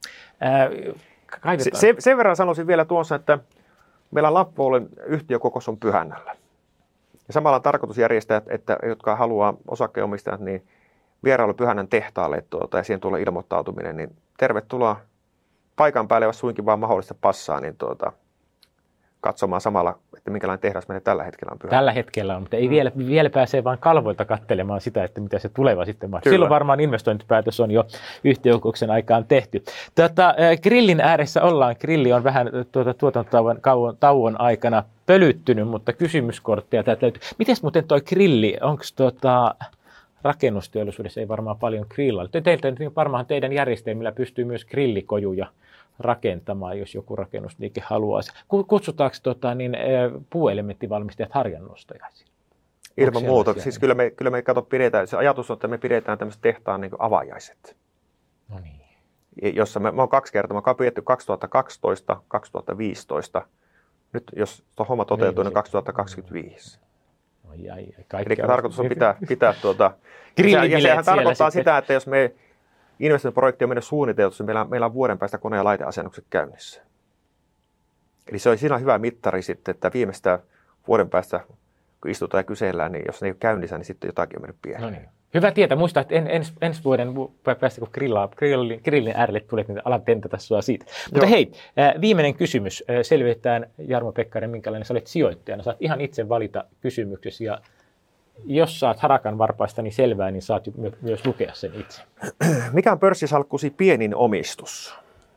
Sen verran sanoisin vielä tuossa, että meillä Lappuolen yhtiökokous on Pyhännällä. Ja samalla on tarkoitus järjestää, että jotka haluaa osakkeenomistajat, niin vierailu Pyhännän tehtaalle ja siihen tulee ilmoittautuminen, niin tervetuloa paikan päälle, jos suinkin vaan mahdollista passaa, niin katsomaan samalla, että minkälainen tehdas meillä tällä hetkellä on Pyhännällä. Tällä hetkellä on, mutta ei vielä pääsee vain kalvoilta katselemaan sitä, että mitä se tuleva sitten on. Silloin varmaan investointipäätös on jo yhtiökokouksen aikaan tehty. Grillin ääressä ollaan. Grilli on vähän tuotantotauon aikana pölyttynyt, mutta kysymyskortteja täältä löytyy. Mites muuten toi grilli, onko rakennusteollisuudessa ei varmaan paljon grillailla? Varmaan teidän järjestelmillä pystyy myös grillikojuja rakentamaan, jos joku rakennusliike haluaisi. Kutsutaanko puuelementtivalmistajat harjannostajaisiin? Ilman muuta. Siis kyllä me pidetään, se ajatus on, että me pidetään tämmöiset tehtaan niin kuin avajaiset. No niin. Jossa me on 2 kertaa, me on pidetty 2012, 2015. Nyt jos tuo homma toteutuu, niin 2025. Eli tarkoitus on pitää ja sehän tarkoittaa sitä, että jos me investointiprojekti on mennyt suunniteltu, niin meillä on vuoden päästä kone- ja laiteasennukset käynnissä. Eli siinä on hyvä mittari sitten, että viimeistään vuoden päästä, kun istutaan ja kysellään, niin jos ne ei ole käynnissä, niin sitten jotakin on mennyt pieleen. No niin. Hyvä tietää. Muista, että ensi vuoden päästä, kun grillin äärelle tulet, niin alan tentata sua siitä. Mutta hei, viimeinen kysymys. Selvitetään, Jarmo Pekkarinen, minkälainen sä olet sijoittajana. Saat ihan itse valita kysymyksesi ja jos saat harakan varpaista niin selvää, niin saat myös lukea sen itse. Mikä on pörssisalkkusi pienin omistus?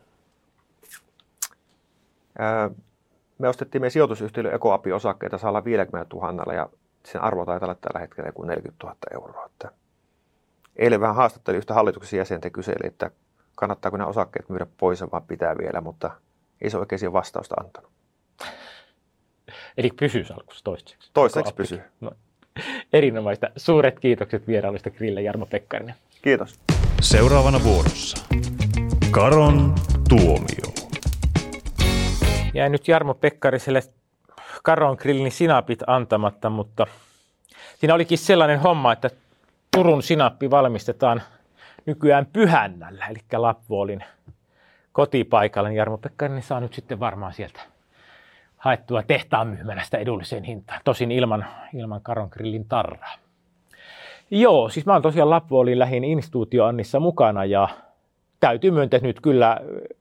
Me ostettiin meidän sijoitusyhtiölle Ekoapi-osakkeita 150 000 ja sen arvo taitaa olla tällä hetkellä joku 40 000 euroa. Eilen vähän haastattelin yhtä hallituksen jäsentä ja kyseli, että kannattaako nämä osakkeet myydä pois vai pitää vielä, mutta ei se oikein siihen vastausta antanut. Eli pysyy salkussa toistaiseksi? Toistaiseksi pysyy. No. Erinomaista. Suuret kiitokset vierailusta Grille, Jarmo Pekkarinen. Kiitos. Seuraavana vuorossa Karon tuomio. Jäi nyt Jarmo Pekkariselle Karon Grillin sinapit antamatta, mutta siinä olikin sellainen homma, että Turun sinappi valmistetaan nykyään Pyhännällä, eli Lappuolin kotipaikalla. Niin Jarmo Pekkarinen saa nyt sitten varmaan sieltä haettua tehtaan myymänä sitä edulliseen hintaan. Tosin ilman Karon Grillin tarraa. Joo, siis mä oon tosiaan Lappuolin lähin Instituutio Annissa mukana ja täytyy myöntää nyt kyllä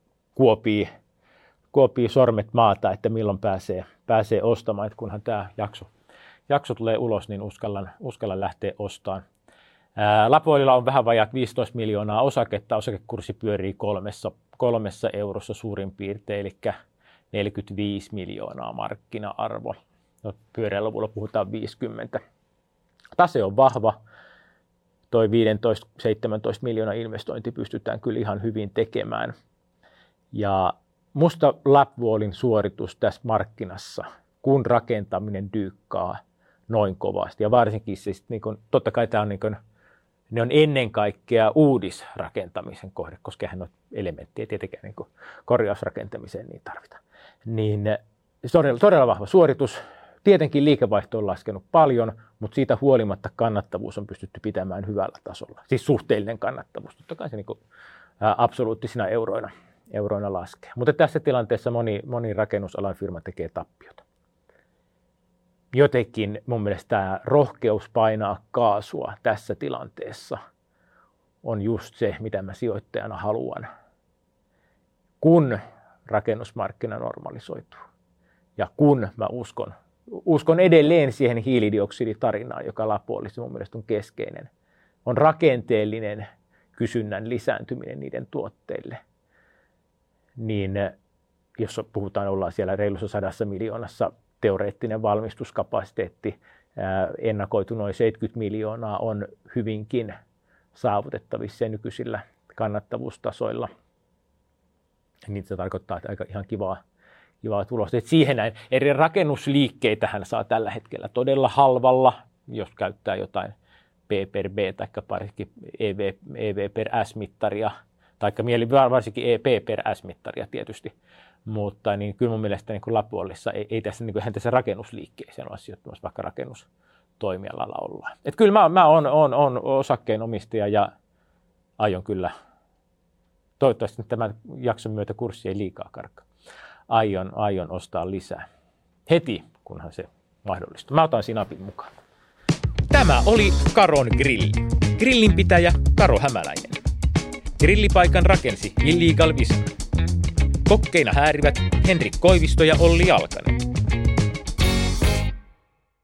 kuopii sormet maata, että milloin pääsee ostamaan. Et kunhan tämä jakso tulee ulos, niin uskallan lähteä ostamaan. Lappuolilla on vähän vajaat 15 miljoonaa osaketta. Osakekurssi pyörii 3 eurossa suurin piirtein, eli 45 miljoonaa markkina-arvo. No, pyöreällä luvulla puhutaan 50. Tase on vahva. Toi 15-17 miljoonaa investointi pystytään kyllä ihan hyvin tekemään. Ja musta Lappuolin suoritus tässä markkinassa, kun rakentaminen dyykkaa noin kovasti. Ja varsinkin siis, niin kun, totta kai tämä on, niin kun, ne on ennen kaikkea uudisrakentamisen kohde, koska eihän noita elementtejä tietenkään niin korjausrakentamiseen niin tarvitaan. Niin todella vahva suoritus. Tietenkin liikevaihto on laskenut paljon, mutta siitä huolimatta kannattavuus on pystytty pitämään hyvällä tasolla. Siis suhteellinen kannattavuus. Totta kai se niin kuin, absoluuttisina euroina laskee. Mutta tässä tilanteessa moni rakennusalan firma tekee tappiota. Jotenkin mun mielestä tämä rohkeus painaa kaasua tässä tilanteessa on just se, mitä mä sijoittajana haluan, kun rakennusmarkkina normalisoituu. Ja kun mä uskon edelleen siihen hiilidioksiditarinaan, joka Lappuolissa mun mielestä on keskeinen, on rakenteellinen kysynnän lisääntyminen niiden tuotteille. Niin jos ollaan siellä reilussa 100 miljoonassa, teoreettinen valmistuskapasiteetti, ennakoitu noin 70 miljoonaa on hyvinkin saavutettavissa nykyisillä kannattavuustasoilla. Niin se tarkoittaa, että aika ihan kivaa tulosta. Et siihen näin eri rakennusliikkeitähän saa tällä hetkellä todella halvalla, jos käyttää jotain P per B tai parikin EV per S-mittaria taikka varsinkin EP per S-mittaria tietysti. Mutta niin kyllä mun mielestä niin kuin Lapuolissa ei tässä, niin kuin, eihän tässä rakennusliikkeeseen ole sijoittumassa, vaikka rakennustoimialalla ollaan. Että kyllä mä on osakkeenomistaja ja aion kyllä, toivottavasti tämän jakson myötä kurssi ei liikaa karkka, aion ostaa lisää. Heti, kunhan se mahdollistuu. Mä otan sinapin mukaan. Tämä oli Karon Grilli. Grillinpitäjä Karo Hämäläinen. Grillipaikan rakensi Illegal Vision. Kokkeina häärivät Henrik Koivisto ja Olli Jalkanen.